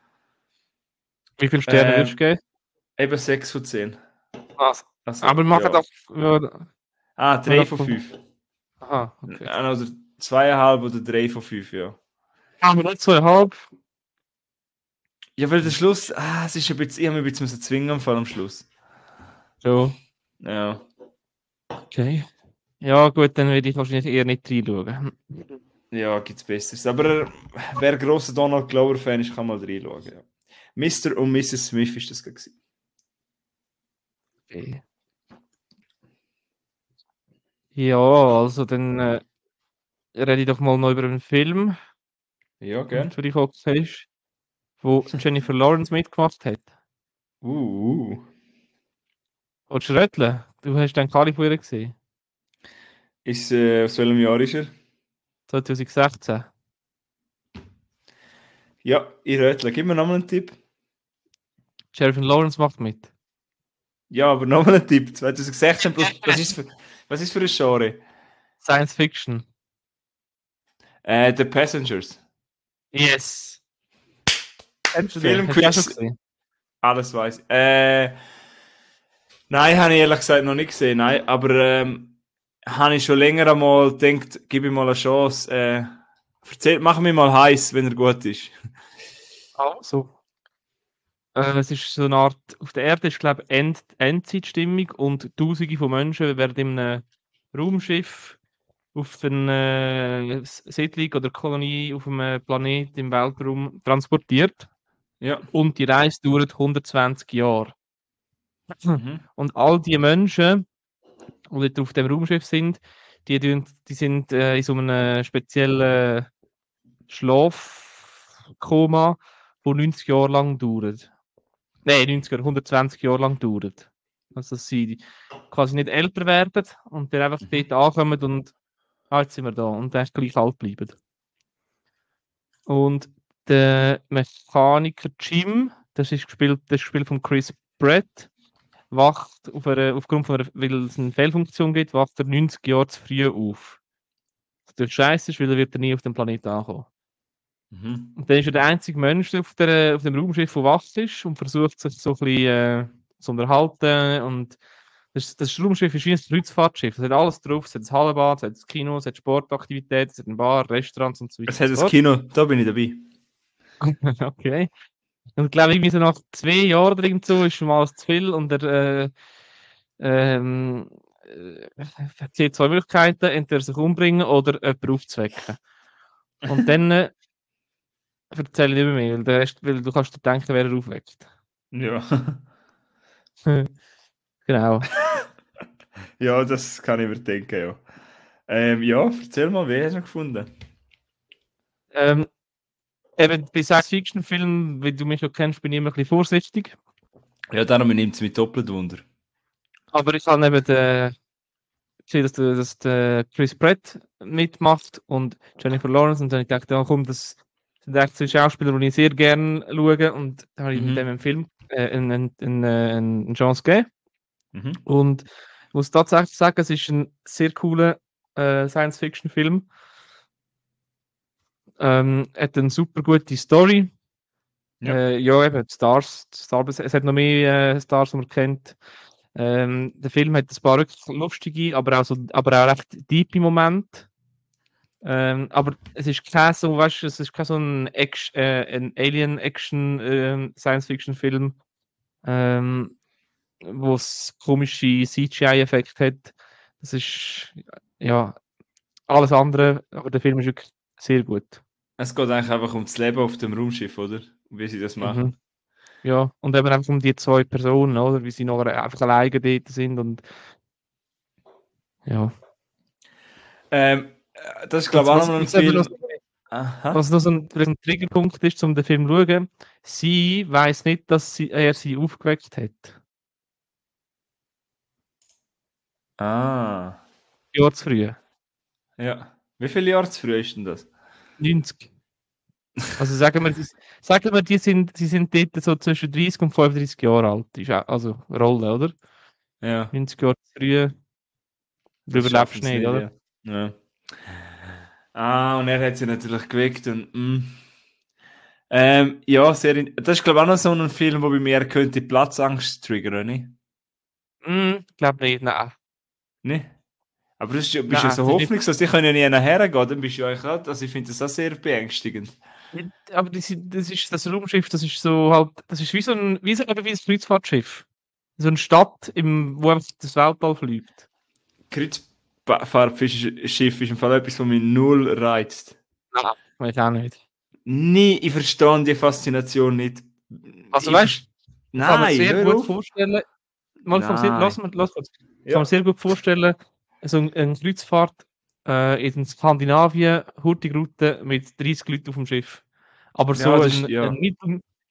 Wie viele Sterne würdest du Ähm, geben? eben sechs von zehn. Also, Also, aber machen ja. doch, ja, Ah, man drei darf von von, fünf. aha, okay. Also zweieinhalb oder drei von fünf, ja. Aber nicht zweieinhalb. Ja, weil der Schluss, ah, es ist ein bisschen, ich habe mich ein bisschen müssen zwingen vor am Schluss. So, Ja. okay. Ja, gut, dann werde ich wahrscheinlich eher nicht reinschauen. Ja, gibt's Besseres. Aber äh, wer grosser Donald Glover-Fan ist, kann mal reinschauen. Ja. Mister und Missus Smith ist das gewesen. Okay. Ja, also dann äh, rede ich doch mal noch über einen Film, Ja, wenn gern. für dich okay ist. wo Jennifer Lawrence mitgemacht hat. Uh, uh. Willst du röteln? Du hast den Kali von ihr gesehen. Ist, äh, aus welchem Jahr ist er? zwanzig sechzehn. Ja, ich rötle. Gib mir nochmal einen Tipp. Jennifer Lawrence macht mit. Ja, aber nochmal einen Tipp. zwanzig sechzehn plus, was ist für, was ist für ein Genre? Science Fiction. Äh, The Passengers. Yes. Kennst du den? Hast du Filmquiz. auch schon gesehen? Alles weiß ich. Äh, nein, habe ich ehrlich gesagt noch nicht gesehen. Nein, aber ähm, habe ich schon länger einmal gedacht, gib ihm mal eine Chance. Äh, erzähl, mach mich mal heiß, wenn er gut ist. Also. Äh, es ist so eine Art, auf der Erde ist, glaube ich, End Endzeitstimmung und Tausende von Menschen werden in einem Raumschiff auf eine äh, Siedlung oder Kolonie auf einem Planet im Weltraum transportiert. Ja. Und die Reise dauert hundertzwanzig Jahre. Mhm. Und all die Menschen, die dort auf dem Raumschiff sind, die, tun- die sind äh, in so einem speziellen Schlafkoma, wo neunzig Jahre lang dauert. Nein, neunzig Jahre, hundertzwanzig Jahre lang dauert. Also, dass sie quasi nicht älter werden und dann einfach dort ankommen und ah, jetzt sind wir da und dann gleich alt bleiben. Und der Mechaniker Jim, das ist gespielt, das ist gespielt von Chris Pratt, wacht auf einer, aufgrund von einer, weil es eine Fehlfunktion gibt, wacht er neunzig Jahre zu früh auf. Was natürlich scheiße ist, weil er wird er nie auf dem Planeten ankommen. Mhm. Und dann ist er der einzige Mensch auf, der, auf dem Raumschiff, der wach ist und versucht sich so ein bisschen äh, zu unterhalten. Und das, das Raumschiff ist wie ein Kreuzfahrtschiff. Es hat alles drauf. Es hat ein Hallenbad, es hat ein Kino, es hat Sportaktivitäten, es hat ein Bar, Restaurants und so weiter. Es hat und so ein fort. Kino, da bin ich dabei. Okay. Und ich glaube, irgendwie so nach zwei Jahren oder irgend so ist schon mal alles zu viel und er äh, ähm, äh, hat hier zwei Möglichkeiten, entweder sich umbringen oder jemanden aufzuwecken. Und dann äh, erzähl nicht mehr, weil, der Rest, weil du kannst dir denken, wer er aufweckt. Ja. Genau. Ja, das kann ich mir denken, ja. Ähm, ja, erzähl mal, wer hast du noch gefunden? Ähm, eben bei Science-Fiction-Filmen, wie du mich schon kennst, bin ich immer ein bisschen vorsichtig. Ja, darum nimmt es mich doppelt Wunder. Aber ich habe eben den, gesehen, dass, der, dass der Chris Pratt mitmacht und Jennifer Lawrence. Und dann habe ich gedacht, ja, komm, das sind echt zwei Schauspieler, die ich sehr gerne schaue. Und da habe ich Mhm. mit dem einen Film, äh, einen, einen, einen, eine Chance gegeben. Mhm. Und ich muss tatsächlich sagen, es ist ein sehr cooler äh, Science-Fiction-Film. Ähm, hat eine super gute Story. Ja. Äh, ja, eben, Stars, Stars, es hat noch mehr äh, Stars, die man kennt. Ähm, der Film hat ein paar wirklich lustige, aber auch, so, aber auch recht tiefe Momente. Ähm, aber es ist kein so, weißt du, es ist kein so ein, Action, äh, ein Alien-Action äh, Science-Fiction-Film, ähm, wo es komische C G I-Effekte hat. Das ist ja alles andere, aber der Film ist wirklich sehr gut. Es geht eigentlich einfach um das Leben auf dem Raumschiff, oder? Und wie sie das machen. Mhm. Ja, und eben einfach um die zwei Personen, oder? Wie sie nachher einfach alleine dort sind und ja. Ähm, äh, das ist, Und glaube ich, auch was, nochmal ein was, eben noch, Film. Aha. was noch so ein, vielleicht ein Triggerpunkt ist, um den Film zu schauen, sie weiß nicht, dass sie, er sie aufgeweckt hat. Ah. Jahr zu früh. Ja. Wie viele Jahre zu früh ist denn das? neunzig. Also sagen wir, das- sagen wir die sind, sie sind dort so zwischen dreißig und fünfunddreißig Jahre alt. Ist auch, also Rolle, oder? Ja. neunzig Jahre zu früh. Du Das schaffen überlebst sie nicht, nicht, oder? ja. Ja. Ah, und er hat sie natürlich geweckt und. Mm. Ähm, ja, sehr. In das ist, glaube ich, auch noch so ein Film, wo bei mir könnte Platzangst triggern, oder nicht? Hm, glaub nicht, nein. Ne? Aber das ist, ja- bist ja Nein, so das ist nicht. hoffnungslos, die können ja nie nachher gehen, dann bist du ja eigentlich auch, also ich finde das auch sehr beängstigend. Aber das, das ist das Raumschiff, das ist so halt, das ist wie so ein, wie so, eben wie ein Kreuzfahrtschiff. So eine Stadt, im, wo einfach das Weltall fliegt. Kreuzfahrtschiff ist im Fall etwas, was mich null reizt. Nein, weiß auch nicht. Nie, ich verstehe die Faszination nicht. Also Ich weißt verste- du, ich kann mir Nein, sehr hör gut auf. vorstellen, mal kann mir sehr, lass Nein. mal, lass kurz. Ich kann Ja. mir sehr gut vorstellen, so eine, eine Kreuzfahrt äh, in Skandinavien, Hurtigrute mit dreißig Leuten auf dem Schiff. Aber Ja, so das ist, ein, ja. ein, Mittel,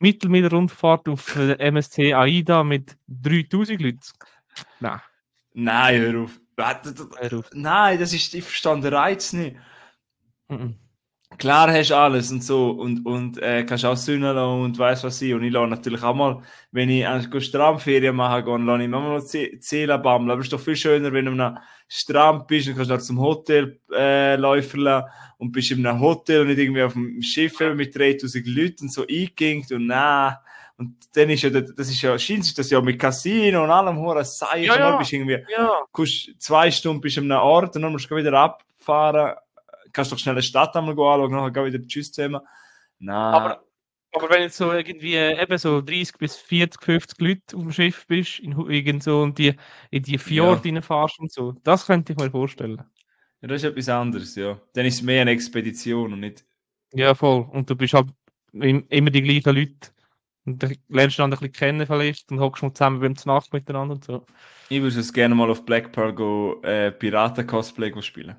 Mittelmeerrundfahrt auf der M S C AIDA mit dreitausend Leuten. Nein, Nein, hör auf. Warte, hör auf. Nein, das ist, ich verstand den Reiz nicht. Mhm. Klar hast du alles und so und, und äh, kannst auch Sünden lassen und weiss was ich. Und ich lasse natürlich auch mal, wenn ich an Strandferien mache, gehe, lasse ich mir mal noch Zählen bammeln. Aber es ist doch viel schöner, wenn du am Strand bist und kannst auch zum Hotel äh, läufern und bist in einem Hotel und nicht irgendwie auf dem Schiff eben mit dreitausend Leuten und so eingegangen und nein. Und dann ist ja, das ist ja, scheint sich das ja mit Casino und allem hohen Seich. Ja, Und dann ja, bist du irgendwie, ja. kommst zwei Stunden bist an einem Ort und dann musst du wieder abfahren. Kannst doch schnell eine Stadt einmal anschauen, nachher geh wieder Tschüss zusammen. Nein. Aber, aber wenn jetzt so irgendwie äh, eben so dreißig bis vierzig, fünfzig Leute auf dem Schiff bist, in, Hu- irgend so und die, in die Fjorde Ja. reinfährst und so, das könnte ich mir vorstellen. Ja, das ist etwas anderes, ja. Dann ist es mehr eine Expedition und nicht. Ja, voll. Und du bist halt im- immer die gleichen Leute. Und dann lernst du dann ein bisschen kennen vielleicht und hockst mal zusammen beim Nacht miteinander und so. Ich würde es gerne mal auf Black Pearl go, äh, Piraten-Cosplay spielen.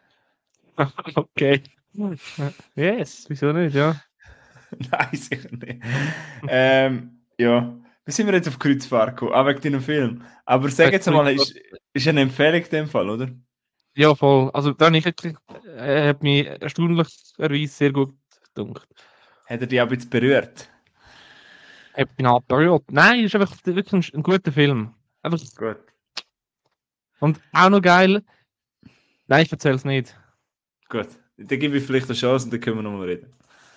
Okay. Yes, wieso nicht, ja. Nein, sicher nicht. ähm, ja. Wie sind wir jetzt auf Kreuzfahrt gekommen? Auch wegen deinem Film. Aber sag jetzt mal, ist, ist eine Empfehlung in dem Fall, oder? Ja, voll. Also, da habe ich wirklich, äh, hat mich erstaunlicherweise sehr gut gedacht. Hat er dich auch ein bisschen berührt? Hat mich halt berührt. Nein, ist einfach wirklich ein, ein guter Film. Einfach, Gut. und auch noch geil. Nein, ich erzähle es nicht. Gut. Dann gebe ich vielleicht eine Chance und dann können wir nochmal reden.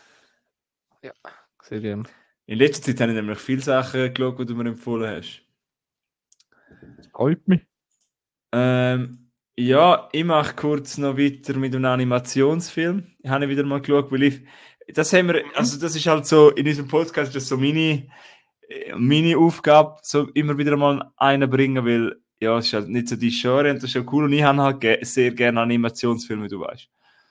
Ja, sehr gerne. In letzter Zeit habe ich nämlich viele Sachen geschaut, die du mir empfohlen hast. Freut mich. Ähm, ja, ich mache kurz noch weiter mit einem Animationsfilm. Ich habe wieder mal geschaut, weil ich, das haben wir, also das ist halt so, in unserem Podcast ist das so meine, äh, meine Aufgabe, so immer wieder mal einen bringen, weil, ja, es ist halt nicht so die Genre und das ist ja cool und ich habe halt ge sehr gerne Animationsfilme, du weißt.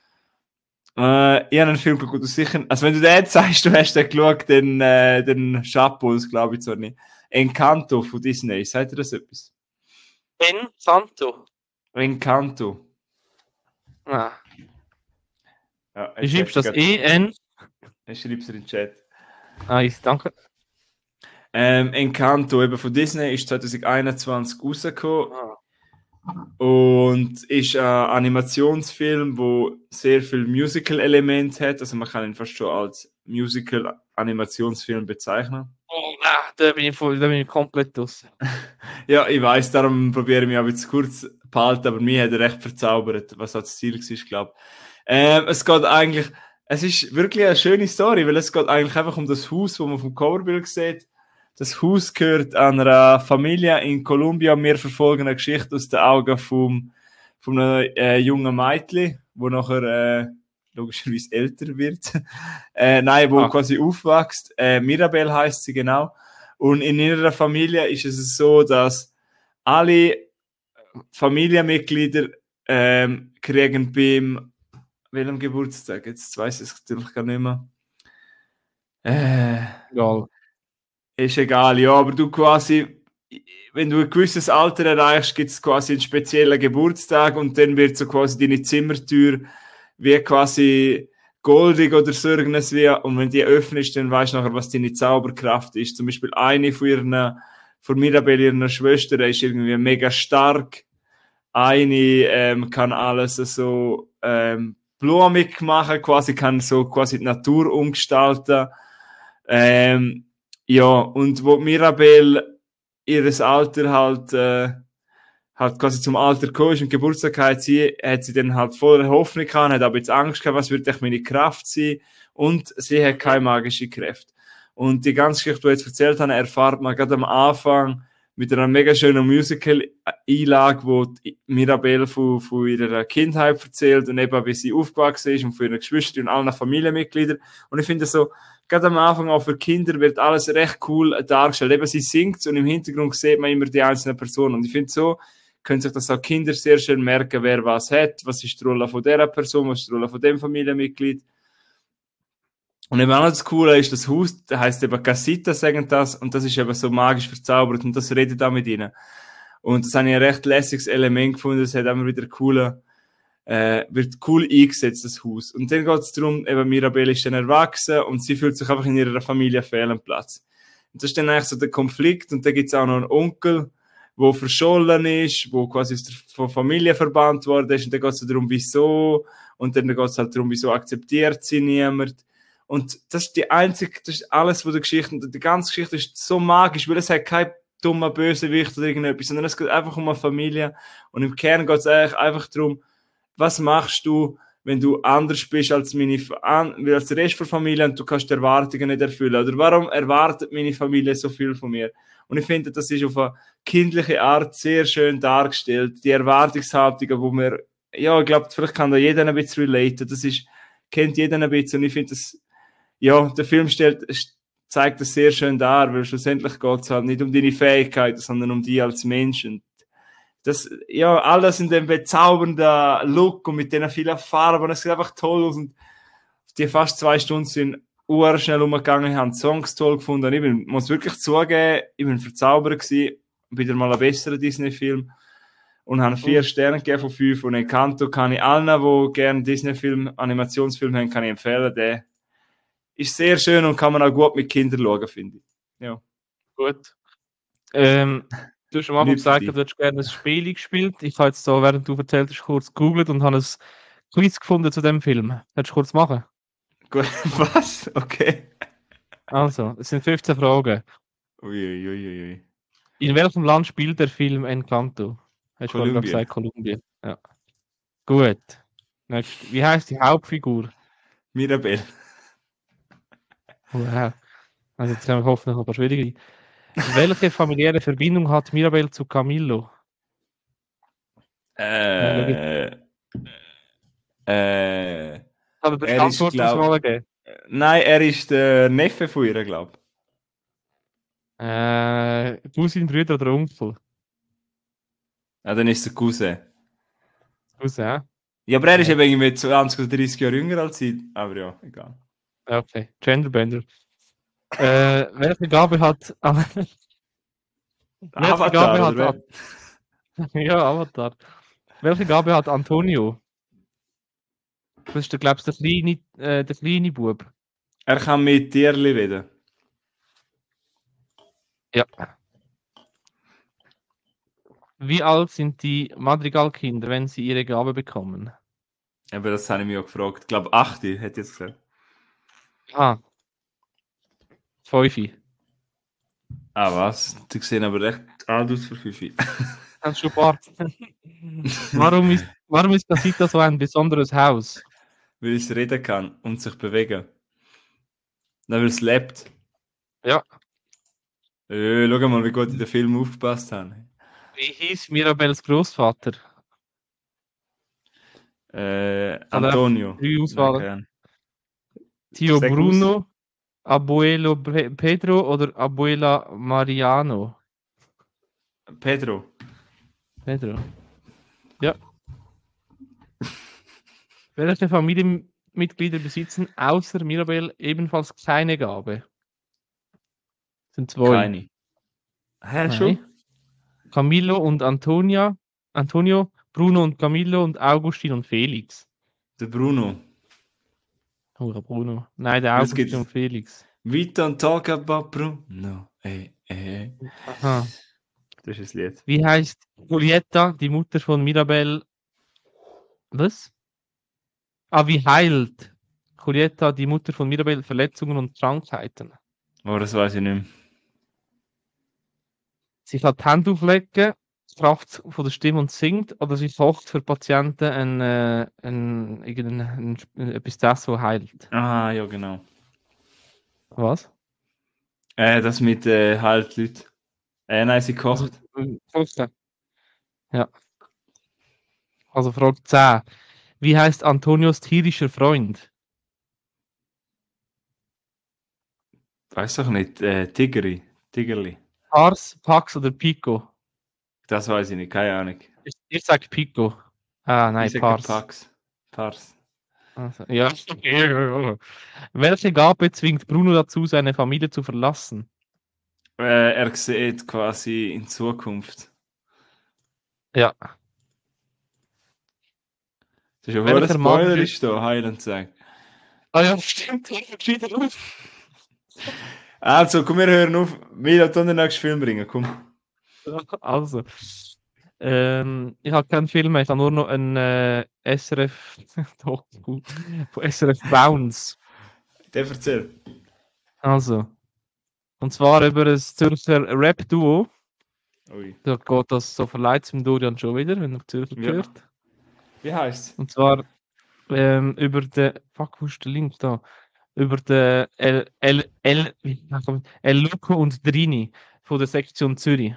Äh, ich habe einen Film geguckt, du sicher, also wenn du den jetzt sagst, du hast den geschaut, dann, äh, den Chapeau, das glaube ich zwar nicht. Encanto von Disney, sagt ihr das etwas? Ben Santo. Encanto. Ah. Ja, Wie schreibst du das? E N? Ich schreibe es in den Chat. Nice, danke. Ähm, Encanto eben von Disney ist zwanzig einundzwanzig rausgekommen Ah. und ist ein Animationsfilm, wo sehr viel Musical-Element hat. Also man kann ihn fast schon als Musical-Animationsfilm bezeichnen. Oh, nein, da bin ich, voll, da bin ich komplett aus. Ja, ich weiß, darum probiere ich mich auch jetzt kurz zu behalten, aber mir hat er recht verzaubert, was das Ziel war, glaube ich. Ähm, es geht eigentlich, es ist wirklich eine schöne Story, weil es geht eigentlich einfach um das Haus, das man auf dem Coverbild sieht. Das Haus gehört an einer Familie in Kolumbien. Wir verfolgen eine Geschichte aus den Augen vom, von einem äh, jungen Mädchen, wo nachher äh, logischerweise älter wird. äh, nein, wo Ah. quasi aufwächst. Äh, Mirabel heißt sie genau. Und in ihrer Familie ist es so, dass alle Familienmitglieder ähm, kriegen beim welchem Geburtstag? Jetzt weiß ich es natürlich gar nicht mehr. Äh, Egal. ist egal, ja, aber du quasi, wenn du ein gewisses Alter erreichst, gibt es quasi einen speziellen Geburtstag und dann wird so quasi deine Zimmertür wie quasi goldig oder so irgendwie. Und wenn die öffnest, dann weißt du nachher, was deine Zauberkraft ist. Zum Beispiel eine von ihren, von Mirabel, ihrer Schwester, ist irgendwie mega stark. Eine ähm, kann alles so ähm, blumig machen, quasi kann so quasi die Natur umgestalten. Ähm, ja, und wo Mirabel ihres Alter halt, äh, halt quasi zum Alter gekommen ist und Geburtstag hat sie, hat sie dann halt voller Hoffnung gehabt, hat aber jetzt Angst gehabt, was wird echt meine Kraft sein, und sie hat keine magische Kräfte. Und die ganze Geschichte, die ich jetzt erzählt habe, erfahrt man gerade am Anfang mit einer mega schönen Musical-Einlage, wo die Mirabel von, von ihrer Kindheit erzählt und eben, wie sie aufgewachsen ist und von ihren Geschwistern und allen Familienmitgliedern. Und ich finde so, gerade am Anfang auch für Kinder wird alles recht cool dargestellt. Eben, sie singt und im Hintergrund sieht man immer die einzelnen Personen. Und ich finde so, können sich das auch Kinder sehr schön merken, wer was hat, was ist die Rolle von dieser Person, was ist die Rolle von dem Familienmitglied. Und eben auch das Coole ist, das Haus, das heisst eben Casita, sagen das, und das ist eben so magisch verzaubert und das redet auch mit ihnen. Und das habe ich ein recht lässiges Element gefunden, das hat immer wieder coole, äh, wird cool eingesetzt, das Haus. Und dann geht es darum, eben Mirabelle ist dann erwachsen und sie fühlt sich einfach in ihrer Familie fehl am Platz. Und das ist dann eigentlich so der Konflikt und dann gibt es auch noch einen Onkel, der verschollen ist, wo quasi aus der von Familie verbannt worden ist und dann geht es darum, wieso und dann geht es halt darum, wieso akzeptiert sie niemand. Und das ist die einzige, das ist alles, was die Geschichte, die ganze Geschichte ist so magisch, weil es hat kein dummer Bösewicht oder irgendetwas, sondern es geht einfach um eine Familie und im Kern geht es eigentlich einfach darum, was machst du, wenn du anders bist als meine, als der Rest der Familie und du kannst die Erwartungen nicht erfüllen? Oder warum erwartet meine Familie so viel von mir? Und ich finde, das ist auf eine kindliche Art sehr schön dargestellt. Die Erwartungshaltungen, wo wir, ja, ich glaube, vielleicht kann da jeder ein bisschen relaten. Das ist, kennt jeder ein bisschen. Und ich finde, das, ja, der Film stellt, zeigt das sehr schön dar, weil schlussendlich geht es halt nicht um deine Fähigkeiten, sondern um die als Mensch. Und das, ja, alles in dem bezaubernden Look und mit den vielen Farben, es sieht einfach toll aus und die fast zwei Stunden sind urschnell umgegangen, haben Songs toll gefunden und ich bin, muss wirklich zugeben, ich bin verzaubert gewesen, wieder mal ein besserer Disney-Film und habe vier Mhm. Sterne gegeben von fünf und Encanto kann ich allen, die gerne Disney-Film, Animationsfilm haben, kann ich empfehlen, der ist sehr schön und kann man auch gut mit Kindern schauen, finde ich. Ja. Gut. Ähm, du hast am Anfang Nicht für gesagt, du dich. hättest gerne ein Spiel gespielt. Ich habe jetzt so, während du erzählt hast, kurz gegoogelt und habe ein Quiz gefunden zu dem Film. Hättest du kurz machen? Gut, was? Okay. Also, es sind fünfzehn Fragen. Uiuiuiui. Ui, ui, ui. In welchem Land spielt der Film Encanto? Hast du vorhin gerade Kolumbien. gesagt, Kolumbien. Ja. Gut. Next. Wie heißt die Hauptfigur? Mirabelle. Wow. Also jetzt haben wir hoffentlich noch ein paar schwierige. Welche familiäre Verbindung hat Mirabelle zu Camillo? Ja, schau jetzt. Äh, äh, Hat er dir die er ist, glaub, Antwortauswahl gegeben? nein, er ist der Neffe von ihr, glaub. Äh, Cousin, Brüder oder Onkel? Ja, dann ist der Cousin. Cousin? Ja, aber er ist Nein. eben irgendwie zwanzig oder dreißig Jahre jünger als sie. Aber ja, egal. Okay. Genderbender. Äh, welche Gabe hat. welche Avatar, Gabe oder hat. wer? An- ja, Avatar. Welche Gabe hat Antonio? Das ist, der, glaubst du, der kleine, äh, der kleine Bub. Er kann mit Tierli reden. Ja. Wie alt sind die Madrigalkinder, wenn sie ihre Gabe bekommen? Aber das habe ich mich auch gefragt. Ich glaube, acht, hätte ich jetzt gesagt. Ah, Fünfi. Ah, was? Die sehen aber recht alt aus für fünf. Kannst schon Bart. warum, ist, warum ist Casita so ein besonderes Haus? Weil es reden kann und sich bewegen. Dann, weil es lebt. Ja. Äh, schau mal, wie gut ich den Film aufgepasst habe. Wie hieß Mirabels Großvater? Äh, Hat er Antonio. drei Nein, Auswahlen? keine Ahnung. Tio Sag aus. Bruno, Abuelo Pe- Pedro oder Abuela Mariano? Pedro. Pedro. Ja. Welche Familienmitglieder besitzen außer Mirabel ebenfalls keine Gabe? Sind zwei. Keine. Hä, Nein. schon? Camillo und Antonia, Antonio, Bruno und Camillo und Augustin und Felix. Der Bruno. Oh, Bruno. Nein, der Weil es Augustin gibt und Felix. We don't talk about Bruno. Ey, ey. Aha. Das ist ein Lied. Wie heißt Julietta, die Mutter von Mirabel? Was? Ah, wie heilt Julietta, die Mutter von Mirabel, Verletzungen und Krankheiten? Oh, das weiß ich nicht mehr. Sie hat Handtuchlecken, Kraft von der Stimme und singt, oder sie kocht für Patienten ein, äh, ein, irgendein, ein, etwas das, was heilt. Ah, ja, genau. Was? Äh, das mit äh, halt Leute. Äh, nein, sie Also, kocht. äh, kochen. Ja. Also Frage zehn. Wie heißt Antonios tierischer Freund? Weiß doch nicht. Äh, Tigri. Tigerli. Pars, Pax oder Pico? Das weiß ich nicht. Keine Ahnung. Ich, ich sag Pico. Ah, nein, Ich sage Pars. Pax. Pars. Also, ja. Welche Gabe zwingt Bruno dazu, seine Familie zu verlassen? Äh, er sieht quasi in Zukunft. Ja. Das ist ja wohl ein Welcher Mann Spoiler, wird... ist da, Highland sagt. Ah ja, stimmt, ich hab gescheiter auf. Also, komm, wir hören auf. Wir lassen den nächsten Film bringen, komm. Also, ähm, ich habe keinen Film mehr, ich habe nur noch einen äh, S R F Doku von S R F Bounce. Der erzähl. Also, und zwar über ein Zürcher Rap-Duo. Ui. Da geht das so verleiht zum Dorian schon wieder, wenn er Zürcher Ja. gehört. Wie heißt's? Und zwar ähm, über den, fuck, wo ist der Link da? Über den El, El, El, wie heißt er? El Loco und Drini von der Sektion Zürich.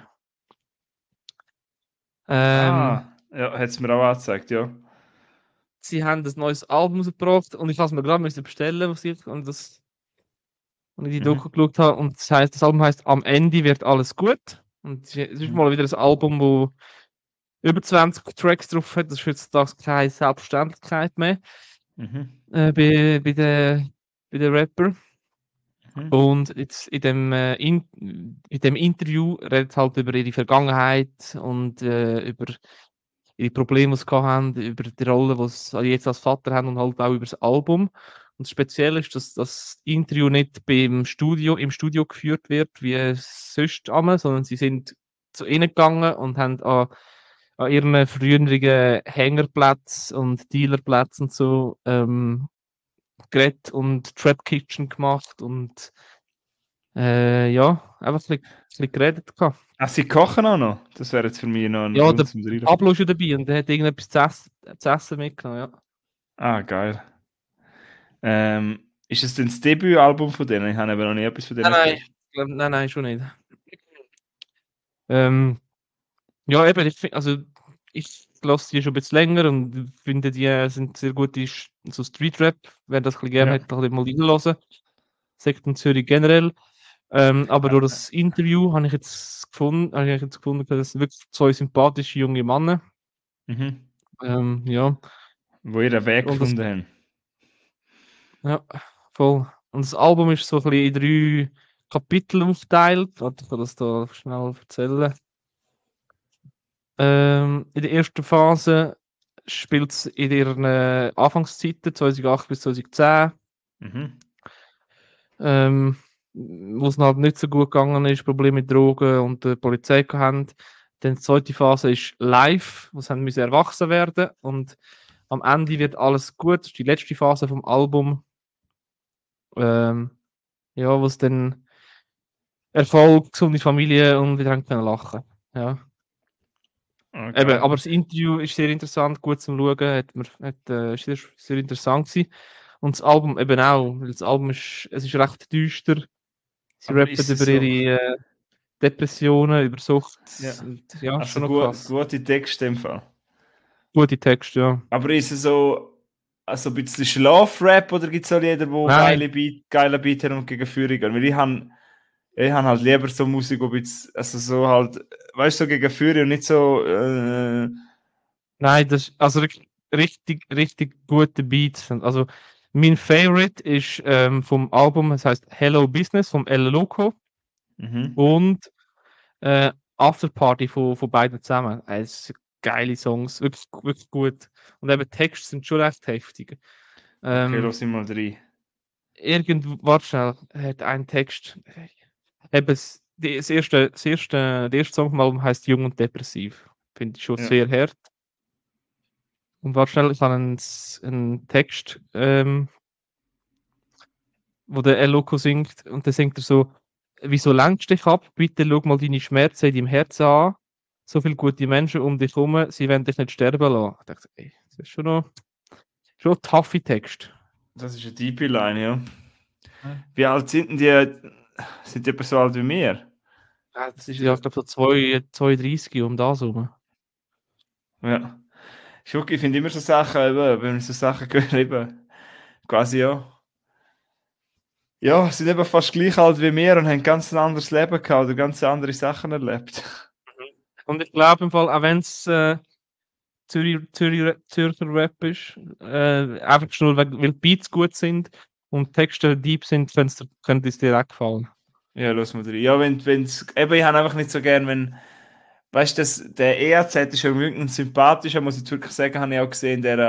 Ähm, Ah, ja, hat es mir auch angezeigt, ja. sie haben ein neues Album rausgebracht und ich habe es mir gerade müssen bestellen, was ich, und das, und ich die Mhm. Doku geschaut habe. Und das heißt, das Album heißt Am Ende wird alles gut. Und es ist Mhm. mal wieder ein Album, wo über zwanzig Tracks drauf hat. Das ist heutzutage keine Selbstständigkeit mehr Mhm. äh, bei, bei den bei den Rapper. Mhm. Und jetzt in dem, äh, in, in dem Interview redet halt über ihre Vergangenheit und äh, über ihre Probleme, die sie gehabt haben, über die Rolle, die sie jetzt als Vater haben und halt auch über das Album. Und speziell ist, dass das Interview nicht beim Studio, im Studio geführt wird, wie sonst einmal, sondern sie sind zu ihnen gegangen und haben an, an ihren früheren Hängerplätzen und Dealerplätzen und so ähm, geredet und Trap Kitchen gemacht und äh, ja, einfach ein bisschen, ein bisschen geredet gehabt. Ach, sie kochen auch noch? Das wäre jetzt für mich noch ein Ja, Grund der zum Reinkommen. Pablo ist ja dabei und der hat irgendetwas zu essen, zu essen mitgenommen, ja. Ah, geil. Ähm, ist es denn das Debütalbum von denen? Ich habe aber noch nie etwas von Nein, denen nein, gehört. ich glaub, nein, nein, schon nicht. Ähm, ja, eben, ich find, also ich lasse die schon ein bisschen länger und finde, die sind sehr gute Sch- so Street-Rap. Wer das ein bisschen gerne Ja. hat, kann ich mal reinhören. Sekten Zürich generell. Ähm, aber durch das Interview habe ich jetzt gefunden, habe ich jetzt gefunden, das sind wirklich zwei sympathische junge Männer. Mhm. Ähm, ja, Wo ihr einen Weg und das, gefunden haben. ja, voll. Und das Album ist so ein bisschen in drei Kapitel aufgeteilt. Warte, ich kann das da schnell erzählen. Ähm, in der ersten Phase spielt es in ihren äh, Anfangszeiten, zweitausendacht bis zweitausendzehn, Mhm. ähm, wo es halt nicht so gut gegangen ist, Probleme mit Drogen und der Polizei hatten. Dann die zweite Phase ist live, wo sie haben müssen erwachsen werden und am Ende wird alles gut. Das ist die letzte Phase vom Album, ähm, ja, wo es dann Erfolg, gesunde Familie und wieder haben können lachen. Ja. Ah, Eben, geil. aber das Interview ist sehr interessant, gut zum Schauen, hat mir, hat, äh, ist sehr, sehr interessant gewesen. Und das Album eben auch, weil das Album ist, es ist recht düster. Sie Aber rappen ist es über so? ihre äh, Depressionen, über Sucht. Ja. Und, ja, Also schon noch gut, krass. gute Texte im Fall. Gute Texte, ja. Aber ist es so, also ein bisschen Schlafrap oder gibt es auch Lieder, wo Nein, geile Beat, geile Beat haben und gegen Führung gehen? Weil ich habe ich hab halt lieber so Musik, wo ein bisschen, also so halt, weißt du, so gegen Führung und nicht so, äh, nein, das ist also richtig, richtig, richtig gute Beats. Also mein Favorite ist ähm, vom Album, es heißt Hello Business vom El Loco mhm. und Äh, Afterparty von, von beiden zusammen. Äh, Es sind geile Songs, wirklich, wirklich gut. Und eben die Texte sind schon recht heftig. Okay, Ähm, lass ich mal rein. irgend, warte schnell, hat ein Text. Eben, das, die- das erste, das erste, der erste Song vom Album heißt Jung und Depressiv. Finde ich schon Ja. sehr hart. Und warte schnell, ich habe einen, einen Text, ähm, wo der El Loco singt. Und der singt er so: Wieso lenkst du dich ab? Bitte schau mal deine Schmerzen in deinem Herzen an. So viele gute Menschen um dich herum, sie werden dich nicht sterben lassen. Ich dachte, ey, das ist schon noch schon ein tougher Text. Das ist eine tiefe Line, ja. Ja. Wie alt sind denn die? Sind die etwa so alt wie mir? Ja, Das ist, ja, ich glaube so zwei, zweiunddreißig um das herum. ja. Schoki, ich finde immer so Sachen, eben, wenn ich so Sachen höre, eben, quasi ja. Ja, sind eben fast gleich alt wie wir und haben ganz ein anderes Leben gehabt oder ganz andere Sachen erlebt. Und ich glaube im Fall, auch wenn es äh, Zürich, Zürich, Zürcher Rap ist, äh, einfach schon, weil, weil die Beats gut sind und die Texte deep sind, könnte es dir auch gefallen. Ja, los mal rein. Ja, wenn, wenn's, eben, ich habe einfach nicht so gern, wenn, weißt du, das- der E A Z ist ja wirklich ein sympathischer, muss ich wirklich sagen, habe ich auch gesehen, der,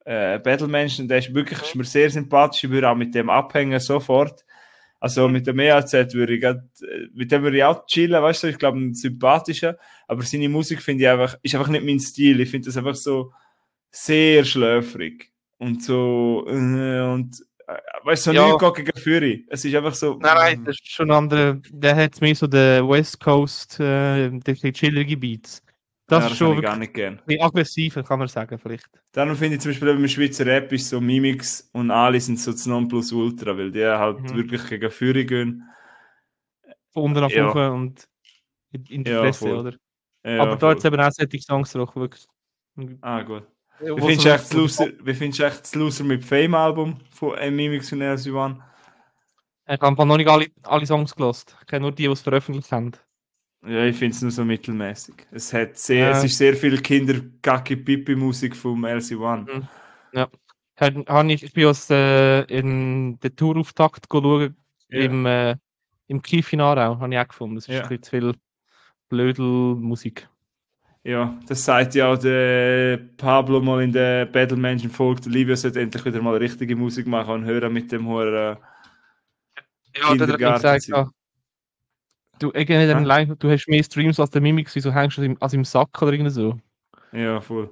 äh, Battlemensch, und der ist wirklich ist mir sehr sympathisch. Ich würde auch mit dem abhängen, sofort. Also mit dem E A Z würde ich grad, mit dem würde ich auch chillen, weißt du, ich glaube, ein sympathischer, aber seine Musik finde ich einfach, ist einfach nicht mein Stil. Ich finde das einfach so sehr schläfrig und so, äh, und äh, weißt du, so Ja, nichts geht gegen Fury. Es ist einfach so, nein, nein, das ist schon ein anderer. Der hat mehr so den West Coast, äh, die chillige Beats. Das ja, ist das habe schon ich gar wirklich nicht gern. ein bisschen aggressiver, kann man sagen, vielleicht. Darum finde ich zum Beispiel beim Schweizer Rap ist so Mimix und Ali sind so das Nonplusultra, weil die halt Mhm. wirklich gegen Fury gehen. Von unten nach Ja, oben und in in die ja, Fresse, voll. oder? Aber Ja, da hat es voll. eben auch solche Songs drauf, wirklich. Ah, gut. Wie Wo findest du so, echt das wo so, Loser, wie findest du echt das Loser mit Fame-Album von M Mimix und L C One? ich habe noch nicht alle, alle Songs gelost. Ich kenne nur die, die es veröffentlicht haben. Ja, ich finde es nur so mittelmäßig. Es hat sehr, es Ja, ist sehr viel Kinder-Gacki-Pipi-Musik vom L C One. mhm. Ja. Hab- hab ich, ich bin aus äh, in den Tourauftakt schauen, Ja, im, äh, im Kief in Aarau, habe ich auch gefunden. Das ist ein ja, bisschen zu viel Blödel-Musik. ja. Das sagt ja auch der Pablo mal in der Battle Mansion Folge. Der Livio sollte endlich wieder mal richtige Musik machen und hören mit dem hohen Ja, der hat mir gesagt, Kindergarten-Zeug. ja, du, irgendwie dann Hä? live, du hast mehr Streams als der Mimix, wieso hängst du als im, als im Sack oder irgendwie so? Ja, voll.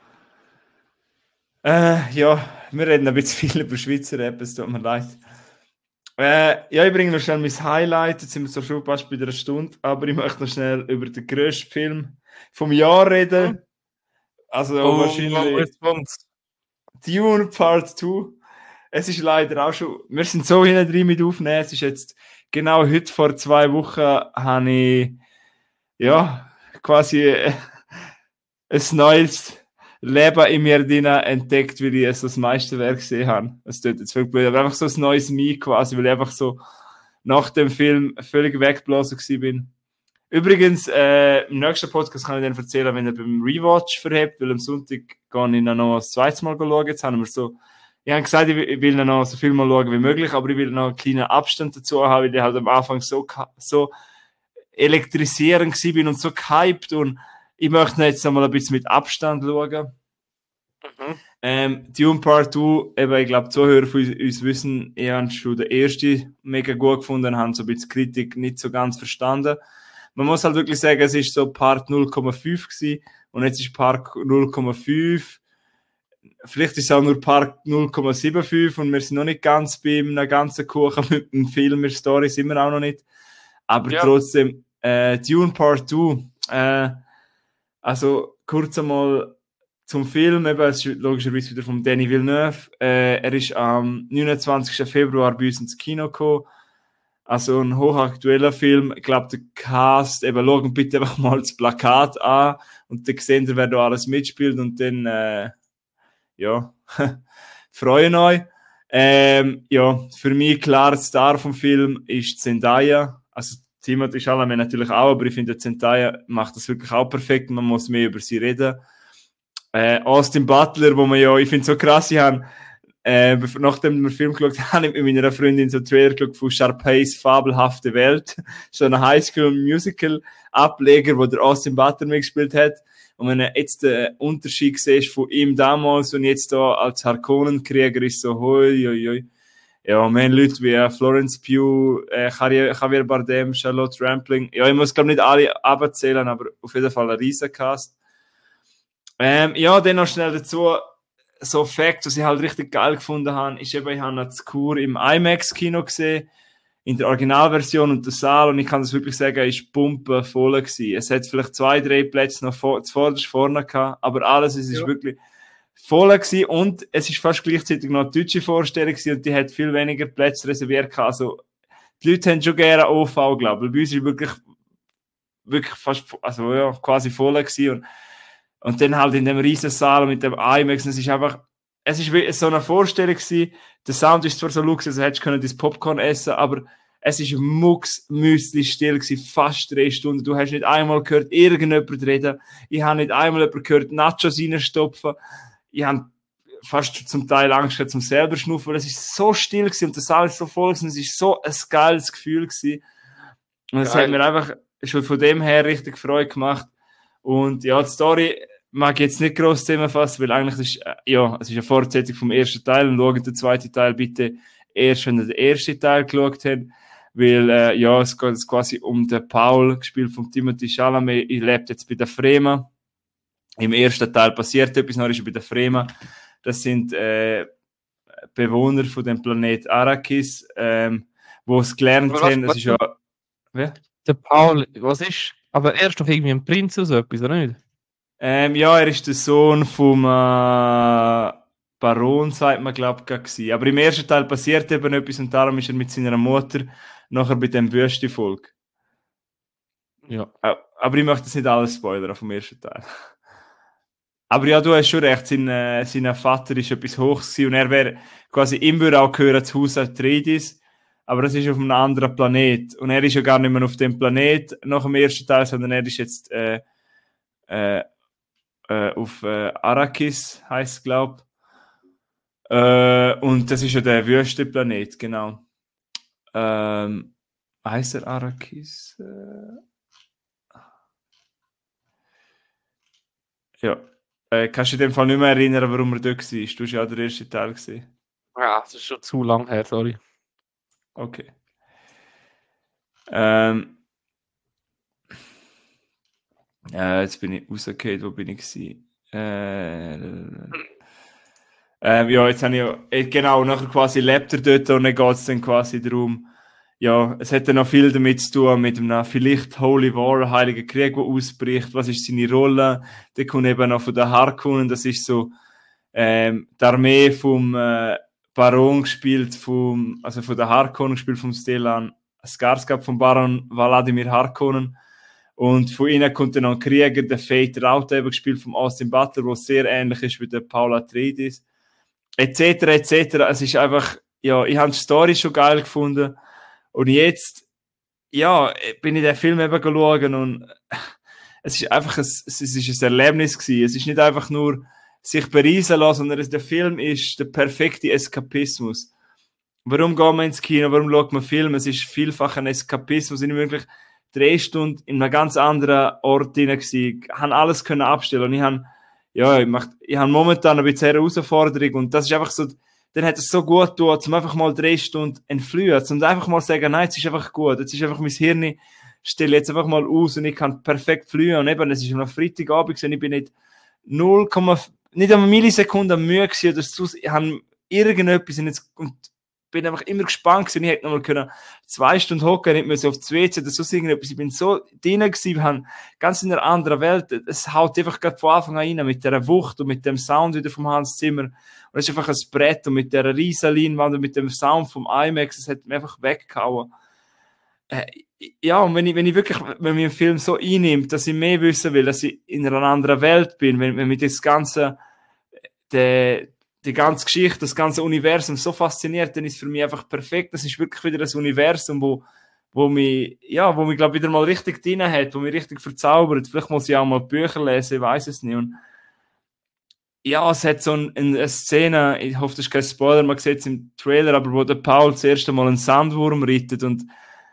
Äh, ja, wir reden ein bisschen viel über Schweizer Rap, es tut mir leid. Äh, ja, ich bringe noch schnell mein Highlight. Jetzt sind wir so schon fast bei einer Stunde, aber ich möchte noch schnell über den grössten Film vom Jahr Hm? reden. Also Oh, wahrscheinlich jetzt kommt's. Dune Part zwei. Es ist leider auch schon, wir sind so hinten drin mit aufnehmen. Es ist jetzt genau heute vor zwei Wochen habe ich ja quasi äh, ein neues Leben in mir drin entdeckt, weil ich es das meiste Werk gesehen habe. Es tut jetzt wirklich blöd, aber einfach so ein neues Me quasi, weil ich einfach so nach dem Film völlig weggeblasen gewesen bin. Übrigens, äh, im nächsten Podcast kann ich dann erzählen, wenn er beim Rewatch verhebt, weil am Sonntag gehe ich ihn noch ein zweites Mal schauen. Jetzt haben wir so, ich habe gesagt, ich will ich will ihn noch so viel mal schauen wie möglich, aber ich will noch einen kleinen Abstand dazu haben, weil ich halt am Anfang so, ka- so elektrisierend gewesen bin und so gehypt, und ich möchte ihn jetzt einmal ein bisschen mit Abstand schauen. Mhm. Ähm, Dune Part zwei, eben, ich glaube, die Zuhörer von uns, uns wissen, ich habe schon den ersten mega gut gefunden, haben so ein bisschen Kritik nicht so ganz verstanden. Man muss halt wirklich sagen, es ist so Part null Komma fünf gewesen und jetzt ist Part null Komma fünf. Vielleicht ist es auch nur Part null Komma fünfundsiebzig und wir sind noch nicht ganz bei einem ganzen Kuchen mit dem Film, der Story sind wir auch noch nicht. Aber Ja. trotzdem, äh, Dune Part zwei, äh, also kurz einmal zum Film, eben, es ist logischerweise wieder von Denis Villeneuve. Äh, er ist am neunundzwanzigsten Februar bei uns ins Kino gekommen. Also ein hochaktueller Film. Ich glaube, der Cast, eben, schauen bitte einfach mal das Plakat an und dann sehen wir, wer da alles mitspielt, und dann, äh, ja, freuen euch. Ähm, ja, für mich klar, der Star vom Film ist Zendaya. Also Timothée Chalamet natürlich auch, aber ich finde, Zendaya macht das wirklich auch perfekt. Man muss mehr über sie reden. Äh, Austin Butler, wo man ja, ich finde so krass, ich habe, äh, nachdem wir den Film geschaut haben, habe ich mit meiner Freundin so Trailer geschaut von Sharpays Fabelhafte Welt. So ein Highschool-Musical-Ableger, wo der Austin Butler mitgespielt hat. Und wenn du jetzt den Unterschied siehst von ihm damals und jetzt da als Harkonnen-Krieger, ist so, hoi, hoi, hoi. Ja, wir haben Leute wie äh, Florence Pugh, äh, Javier Javier Bardem, Charlotte Rampling. Ja, ich muss glaube nicht alle abzählen, aber auf jeden Fall ein Riesencast. Ähm, ja, dann noch schnell dazu, so Facts, was ich halt richtig geil gefunden habe, ist eben, ich habe das Kur im IMAX-Kino gesehen, in der Originalversion, und der Saal, und ich kann das wirklich sagen, ist pumpe voll gewesen. Es hat vielleicht zwei, drei Plätze noch vor, zuvorderst vorne gehabt, aber alles, es ist Ja. wirklich voll gewesen, und es ist fast gleichzeitig noch eine deutsche Vorstellung gewesen, und die hat viel weniger Plätze reserviert gehabt. Also, die Leute haben schon gerne O V, glaube ich. Bei uns ist wirklich, wirklich fast, also ja, quasi voll gewesen, und und dann halt in dem riesen Saal mit dem IMAX, es ist einfach, es ist wie so eine Vorstellung gewesen. Der Sound ist zwar so laut, also hättest du das Popcorn essen, aber es ist mucksmüsli still gewesen, fast drei Stunden. Du hast nicht einmal gehört, irgendjemand reden. Ich habe nicht einmal jemand gehört, Nachos reinstopfen. Ich habe fast zum Teil Angst gehabt, zum selber schnuffen. Es ist so still gewesen und der Saal ist so voll gewesen. Es ist so ein geiles Gefühl gewesen. Und es hat Geil. mir einfach schon von dem her richtig Freude gemacht. Und ja, die Story, mag ich jetzt nicht gross zusammenfassen, weil eigentlich ist, äh, ja, es ist eine Fortsetzung vom ersten Teil und schaut den zweiten Teil bitte erst, wenn ihr den ersten Teil geschaut habt, weil, äh, ja, es geht jetzt quasi um den Paul, gespielt von Timothée Chalamet, er lebt jetzt bei den Fremen. Im ersten Teil passiert etwas, noch ist er bei den Fremen. Das sind, äh, Bewohner von dem Planet Arrakis, ähm, wo es gelernt Aber was, haben, das was ist ja, wie? der Paul, was ist? Aber er ist doch irgendwie ein Prinz oder so etwas, oder nicht? Ähm, ja, er ist der Sohn vom äh, Baron, sagt man, glaube ich, aber im ersten Teil passiert eben etwas und darum ist er mit seiner Mutter nachher bei dem Wüstevolk. Ja. Äh, aber ich möchte jetzt nicht alles spoilern vom ersten Teil. Aber ja, du hast schon recht, sein, äh, sein Vater ist etwas Hochs und er wäre quasi ihm würde auch gehören zu Haus Atreides, aber das ist auf einem anderen Planet und er ist ja gar nicht mehr auf dem Planet nach dem ersten Teil, sondern er ist jetzt äh, äh, äh, auf äh, Arrakis, heisst es, glaube ich. Äh, und das ist ja der Wüstenplanet, genau. Ähm, heisst er Arrakis? Äh, ja. Äh, kannst du dich in dem Fall nicht mehr erinnern, warum er dort war? Du warst ja der erste Teil gewesen. Ja, das ist schon zu lang her, sorry. Okay. Ähm, äh, jetzt bin ich rausgefallen, wo bin ich gewesen? Äh, ähm, ja, jetzt habe ich ja, äh, genau, nachher quasi lebt er dort und dann geht es dann quasi darum, ja, es hat dann noch viel damit zu tun, mit einem vielleicht Holy War, Heiliger Krieg, der ausbricht, was ist seine Rolle, der kommt eben noch von den Harkonnen, das ist so, ähm, die Armee vom äh, Baron gespielt, vom, also von den Harkonnen gespielt vom Stellan Skarsgård, vom Baron Wladimir Harkonnen. Und von ihnen kommt dann noch ein Krieger, der Vader Auto eben gespielt vom Austin Butler, der sehr ähnlich ist wie der Paul Atreides. Etc. etc. Es ist einfach, ja, ich habe die Story schon geil gefunden. Und jetzt, ja, bin ich den Film eben geschaut und es ist einfach ein, es ist ein Erlebnis gewesen. Es ist nicht einfach nur sich bereisen lassen, sondern der Film ist der perfekte Eskapismus. Warum gehen wir ins Kino? Warum schaut man Filme? Es ist vielfach ein Eskapismus. Ich bin wirklich drei Stunden in einem ganz anderen Ort drin gewesen. Ich habe alles können abstellen und ich habe, ja, ich mach, ich habe momentan ein bisschen Herausforderung und das ist einfach so, dann hat es so gut getan, zum einfach mal drei Stunden entfliehen, zum einfach mal sagen, nein, es ist einfach gut, jetzt ist einfach mein Hirn, stelle jetzt einfach mal aus und ich kann perfekt fliehen und eben, es ist am Freitagabend und ich bin nicht null, nicht eine Millisekunde müde gewesen oder so, ich habe irgendetwas und, jetzt, und bin einfach immer gespannt gewesen, ich hätte noch mal können zwei Stunden hocken, nicht mehr so auf das W C oder so irgendetwas, ich bin so drin gewesen, wir haben ganz in einer anderen Welt, es haut einfach gerade von Anfang an rein, mit dieser Wucht und mit dem Sound wieder vom Hans Zimmer, und es ist einfach ein Brett und mit dieser riesen Leinwand und mit dem Sound vom IMAX, es hat mich einfach weggehauen. Äh, ja, und wenn ich, wenn ich wirklich, wenn mir ein Film so einnimmt, dass ich mehr wissen will, dass ich in einer anderen Welt bin, wenn, wenn mich das ganze, der, die ganze Geschichte, das ganze Universum so fasziniert, dann ist es für mich einfach perfekt. Das ist wirklich wieder das Universum, wo, wo mich, ja, wo mich, glaube ich, wieder mal richtig drin hat, wo mich richtig verzaubert. Vielleicht muss ich auch mal Bücher lesen, ich weiß es nicht. Und ja, es hat so ein, eine Szene, ich hoffe, das ist kein Spoiler, man sieht es im Trailer, aber wo der Paul das erste Mal einen Sandwurm reitet und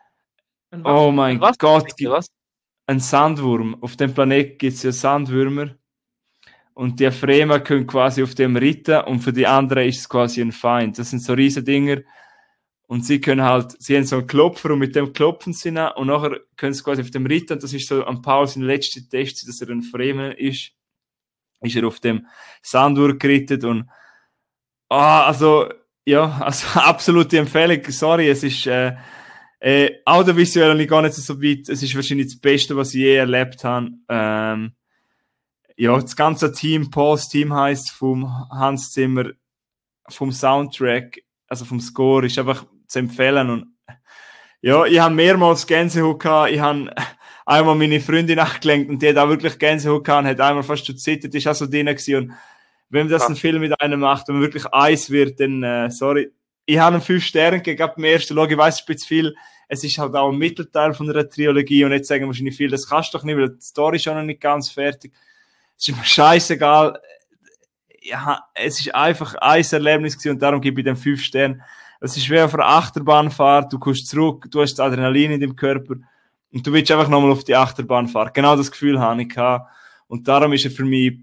oh mein was? Gott, Was? ein Sandwurm. Auf dem Planeten gibt es ja Sandwürmer. Und die Fremen können quasi auf dem reiten und für die anderen ist es quasi ein Feind. Das sind so riesen Dinger. Und sie können halt, sie haben so einen Klopfer und mit dem klopfen sie nach und nachher können sie quasi auf dem reiten. Und das ist so am Paul sein letzter Test, dass er ein Fremen ist. Ist er auf dem Sandwurm gerettet und ah, also, ja, also absolute Empfehlung. Sorry, es ist äh, äh, audiovisuell und ich gar nicht so weit. Es ist wahrscheinlich das Beste, was ich je erlebt habe. Ähm, ja, das ganze Team, Pauls Team heisst vom Hans Zimmer, vom Soundtrack, also vom Score, ist einfach zu empfehlen. Und ja, ich habe mehrmals Gänsehaut gehabt. Ich habe einmal meine Freundin nachgelenkt und die hat auch wirklich Gänsehaut gehabt und hat einmal fast schon gezittert, ist auch so drin gewesen. Und wenn man das ja. einen Film mit einem macht und man wirklich Eis wird, dann, äh, sorry. Ich habe einen fünf Sterne gegeben, ab dem ersten Log. Ich weiss, es ist ein bisschen viel. Es ist halt auch ein Mittelteil von einer Trilogie und jetzt sagen wahrscheinlich viele, das kannst du doch nicht, weil die Story ist schon noch nicht ganz fertig. Es ist mir scheißegal. Ja, es ist einfach ein Erlebnis gewesen und darum gebe ich dem fünf Sterne. Es ist wie auf einer Achterbahnfahrt, du kommst zurück, du hast das Adrenalin in deinem Körper und du willst einfach nochmal auf die Achterbahn fahren. Genau das Gefühl habe ich gehabt. Und darum ist er für mich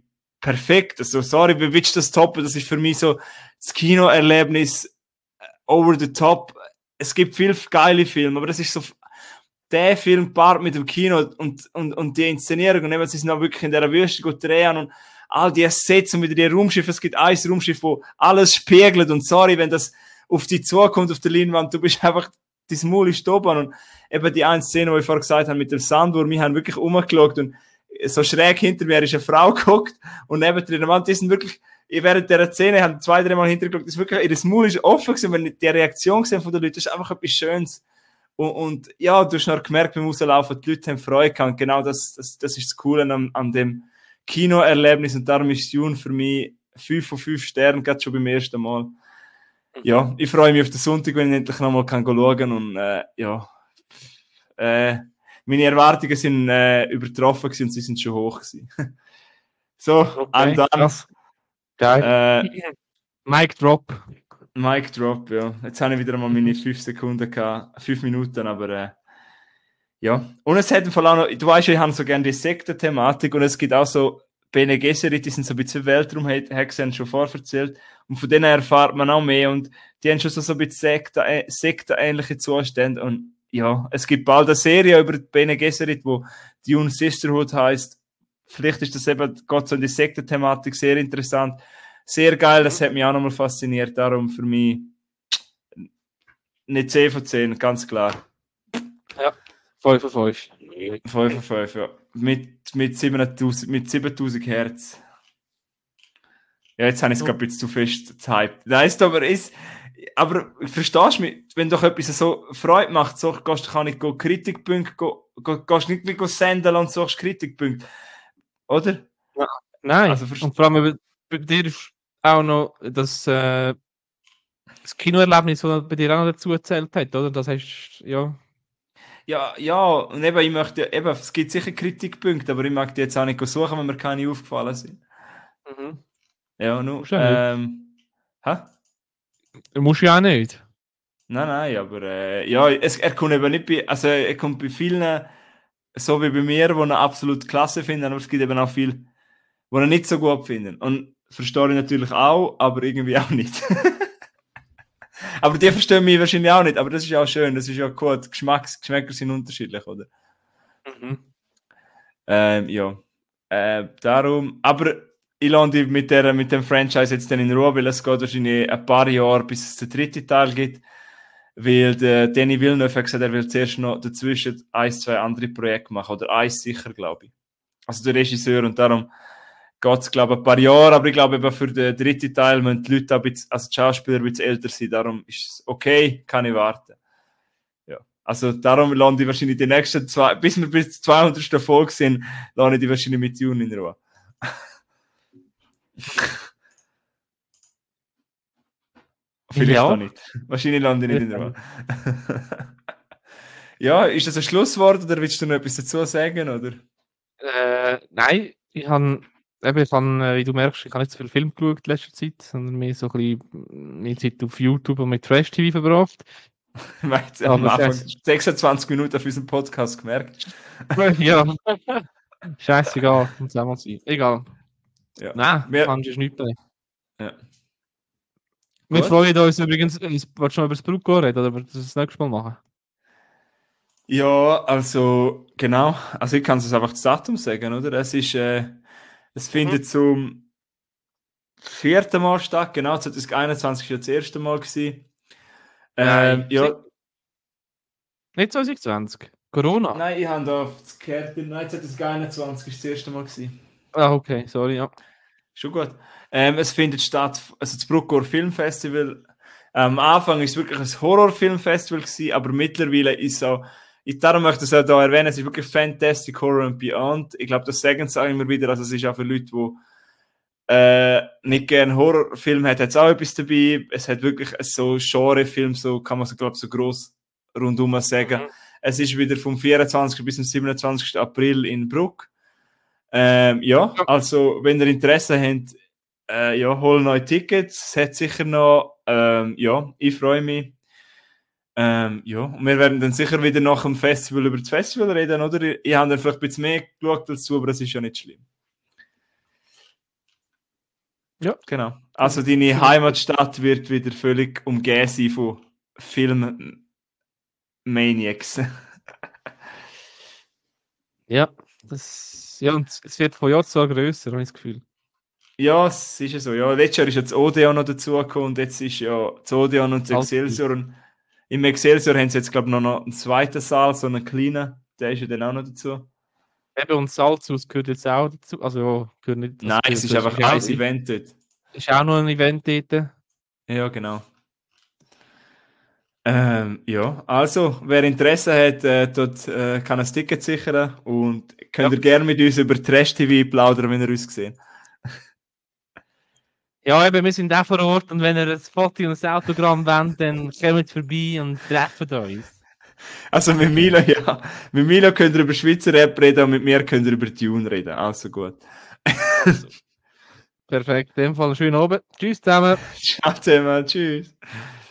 perfekt. Also, sorry, wie willst du das toppen? Das ist für mich so das Kinoerlebnis over the top. Es gibt viele geile Filme, aber das ist so der Film paart mit dem Kino und, und, und die Inszenierung. Und eben, sie sind auch wirklich in dieser Wüste gut drehen und all die Sets und wieder die Raumschiffe. Es gibt ein Raumschiff, wo alles spiegelt. Und sorry, wenn das auf dich zukommt, auf der Leinwand, du bist einfach, dein Maul ist oben. Und eben die eine Szene, die ich vorher gesagt habe, mit dem Sandwurm, wir haben wirklich umgeschaut und so schräg hinter mir ist eine Frau geguckt und neben der Wand, die sind wirklich, während dieser Szene, haben zwei, dreimal hintergeschaut, das ist wirklich, ihr Maul ist offen gewesen, wenn die Reaktion gesehen von den Leuten, das ist einfach etwas Schönes. Und, und ja, du hast noch gemerkt, beim Rauslaufen, die Leute haben Freude gehabt. Und genau das, das, das ist das Coole an, an dem Kinoerlebnis. Und darum ist Dune für mich fünf von fünf Sternen, gerade schon beim ersten Mal. Ja, ich freue mich auf den Sonntag, wenn ich endlich nochmal schauen kann. Und äh, ja, äh, meine Erwartungen sind äh, übertroffen gewesen und sie sind schon hoch gewesen. So, Okay, und dann krass. Geil. äh, Mic Drop. Mic Drop, ja. Jetzt habe ich wieder mal meine fünf Sekunden gehabt, fünf Minuten, aber äh, ja. Und es hat im Fall auch noch, du weißt ja, ich habe so gerne die Sekten-Thematik und es gibt auch so Bene Gesserit, die sind so ein bisschen Weltraumhexen, schon vorverzählt und von denen erfahrt man auch mehr und die haben schon so, so ein bisschen Sekten, äh, sektenähnliche Zustände und ja, es gibt bald eine Serie über die Bene Gesserit, wo Dune Sisterhood heisst. Vielleicht ist das eben, Gott so in die Sekten-Thematik sehr interessant. Sehr geil, das hat mich auch nochmal fasziniert. Darum für mich nicht zehn von zehn, ganz klar. Ja, fünf von fünf. fünf von fünf, ja. Mit, mit siebentausend, mit siebentausend Hertz. Ja, jetzt habe ich es gerade ein bisschen zu fest gehypt. Das heisst aber, ist, aber verstehst du mich, wenn doch etwas so Freude macht, so, gehst du nicht go Kritikpunkte, go, go, gehst nicht wie go Sendel und suchst Kritikpunkte. Oder? Ja, nein, Also, und vor allem bei dir ist auch noch das, äh, das Kinoerlebnis, das bei dir auch noch dazu erzählt hat, oder? Das heißt, ja. Ja, ja, und eben, ich möchte, eben, es gibt sicher Kritikpunkte, aber ich mag die jetzt auch nicht suchen, wenn mir keine aufgefallen sind. Mhm. Ja, nur, Musst du ja ähm, hä? Musst du ja auch nicht. Nein, nein, aber, äh, ja, es, er kommt eben nicht bei, also, er kommt bei vielen, so wie bei mir, die ihn absolut klasse finden, aber es gibt eben auch viele, die ihn nicht so gut finden. Und verstehe ich natürlich auch, aber irgendwie auch nicht. Aber die verstehen mich wahrscheinlich auch nicht, aber das ist auch schön, das ist ja gut. Geschmacks, Geschmäcker sind unterschiedlich, oder? Mhm. Ähm, ja. Äh, darum, aber ich lasse dich mit, der, mit dem Franchise jetzt dann in Ruhe, weil es geht wahrscheinlich ein paar Jahre, bis es den dritten Teil gibt. Weil der Danny Villeneuve hat gesagt, er will zuerst noch dazwischen ein, zwei andere Projekte machen. Oder eins sicher, glaube ich. Also der Regisseur und darum geht es, glaube ich, ein paar Jahre, aber ich glaube, eben für den dritten Teil müssen die Leute, ein bisschen, also die Schauspieler, ein bisschen älter sein, darum ist es okay, kann ich warten. Ja. Also darum lande ich wahrscheinlich die nächsten zwei, bis wir bis zur zweihundertsten Folge sind, lande ich die wahrscheinlich mit Dune in Ruhe. Vielleicht auch nicht. Wahrscheinlich lande ich nicht in Ruhe. Ja, ist das ein Schlusswort oder willst du noch etwas dazu sagen, oder? Äh, nein, ich habe, eben, ich habe, wie du merkst, ich habe nicht so viel Film geschaut in letzter Zeit, sondern mehr so ein bisschen mehr Zeit auf YouTube und mit Trash-T V verbracht. Ich meine, jetzt am Anfang sechsundzwanzig Minuten auf unserem Podcast gemerkt. Ja. Scheißegal, muss auch mal sein. Egal. Ja. Nein, Wir, kannst du nichts mehr. ja. Wir Gut. freuen uns übrigens, willst du noch über das Brutto reden oder willst du das nächste Mal machen? Ja, also, genau. Also, ich kann es einfach das Datum sagen, oder? Es ist, äh, es findet Mhm. zum vierten Mal statt, genau. zwanzig einundzwanzig war ja das erste Mal gewesen. Ähm, Nein. ja. Nicht zwanzig zwanzig. Corona? Nein, ich habe da das gehört. Nein, zwanzig einundzwanzig war das erste Mal gewesen. Ah, okay, sorry, ja. Schon gut. Ähm, es findet statt, also das Bruckor Filmfestival. Am Anfang war es wirklich ein Horrorfilmfestival gewesen, aber mittlerweile ist es auch, ich darum möchte ich es auch hier erwähnen, es ist wirklich Fantastic Horror and Beyond. Ich glaube, das sagen sie auch immer wieder, also es ist auch für Leute, die äh, nicht gerne Horrorfilm hat, hat es auch etwas dabei. Es hat wirklich so Genrefilm, so kann man so, glaube so gross rundum sagen. Mhm. Es ist wieder vom vierundzwanzigsten bis zum siebenundzwanzigsten April in Bruck. Ähm, ja, also wenn ihr Interesse habt, äh, ja, holt neue Tickets. Es hat sicher noch, ähm, ja, ich freue mich. Ähm, ja, und wir werden dann sicher wieder nach dem Festival über das Festival reden, oder? Ich habe dann vielleicht ein bisschen mehr geschaut dazu, aber das ist ja nicht schlimm. Ja. Genau. Also deine Heimatstadt wird wieder völlig umgeben sein von Film-Maniacs. Ja, das, ja, und es wird von Jahr zu Jahr grösser, habe ich das Gefühl. Ja, es ist ja so. Ja, letztes Jahr ist ja das Odeon noch dazugekommen und jetzt ist ja das Odeon und das Excelsior. Und im Excelsior haben sie jetzt, glaube ich, noch, noch einen zweiten Saal, so einen kleinen. Der ist ja dann auch noch dazu. Eben, und Salzhaus gehört jetzt auch dazu. Also, ja, gehört nicht. Also, Nein, gehört, es ist das einfach ist, auch, ein Event dort. ist auch noch ein Event dort. Ja, genau. Ähm, ja, also, wer Interesse hat, äh, dort, äh, kann ein Ticket sichern und könnt Ja. ihr gerne mit uns über Trash-T V plaudern, wenn ihr uns seht. Ja, eben, wir sind auch vor Ort und wenn ihr ein Foto und ein Autogramm wollt, dann kommt vorbei und trefft uns. Also mit Milo, ja. Mit Milo könnt ihr über Schweizer Rap reden und mit mir könnt ihr über Tune reden. Also gut. Also, perfekt. In dem Fall schönen Abend. Tschüss zusammen. Ciao zusammen, tschüss.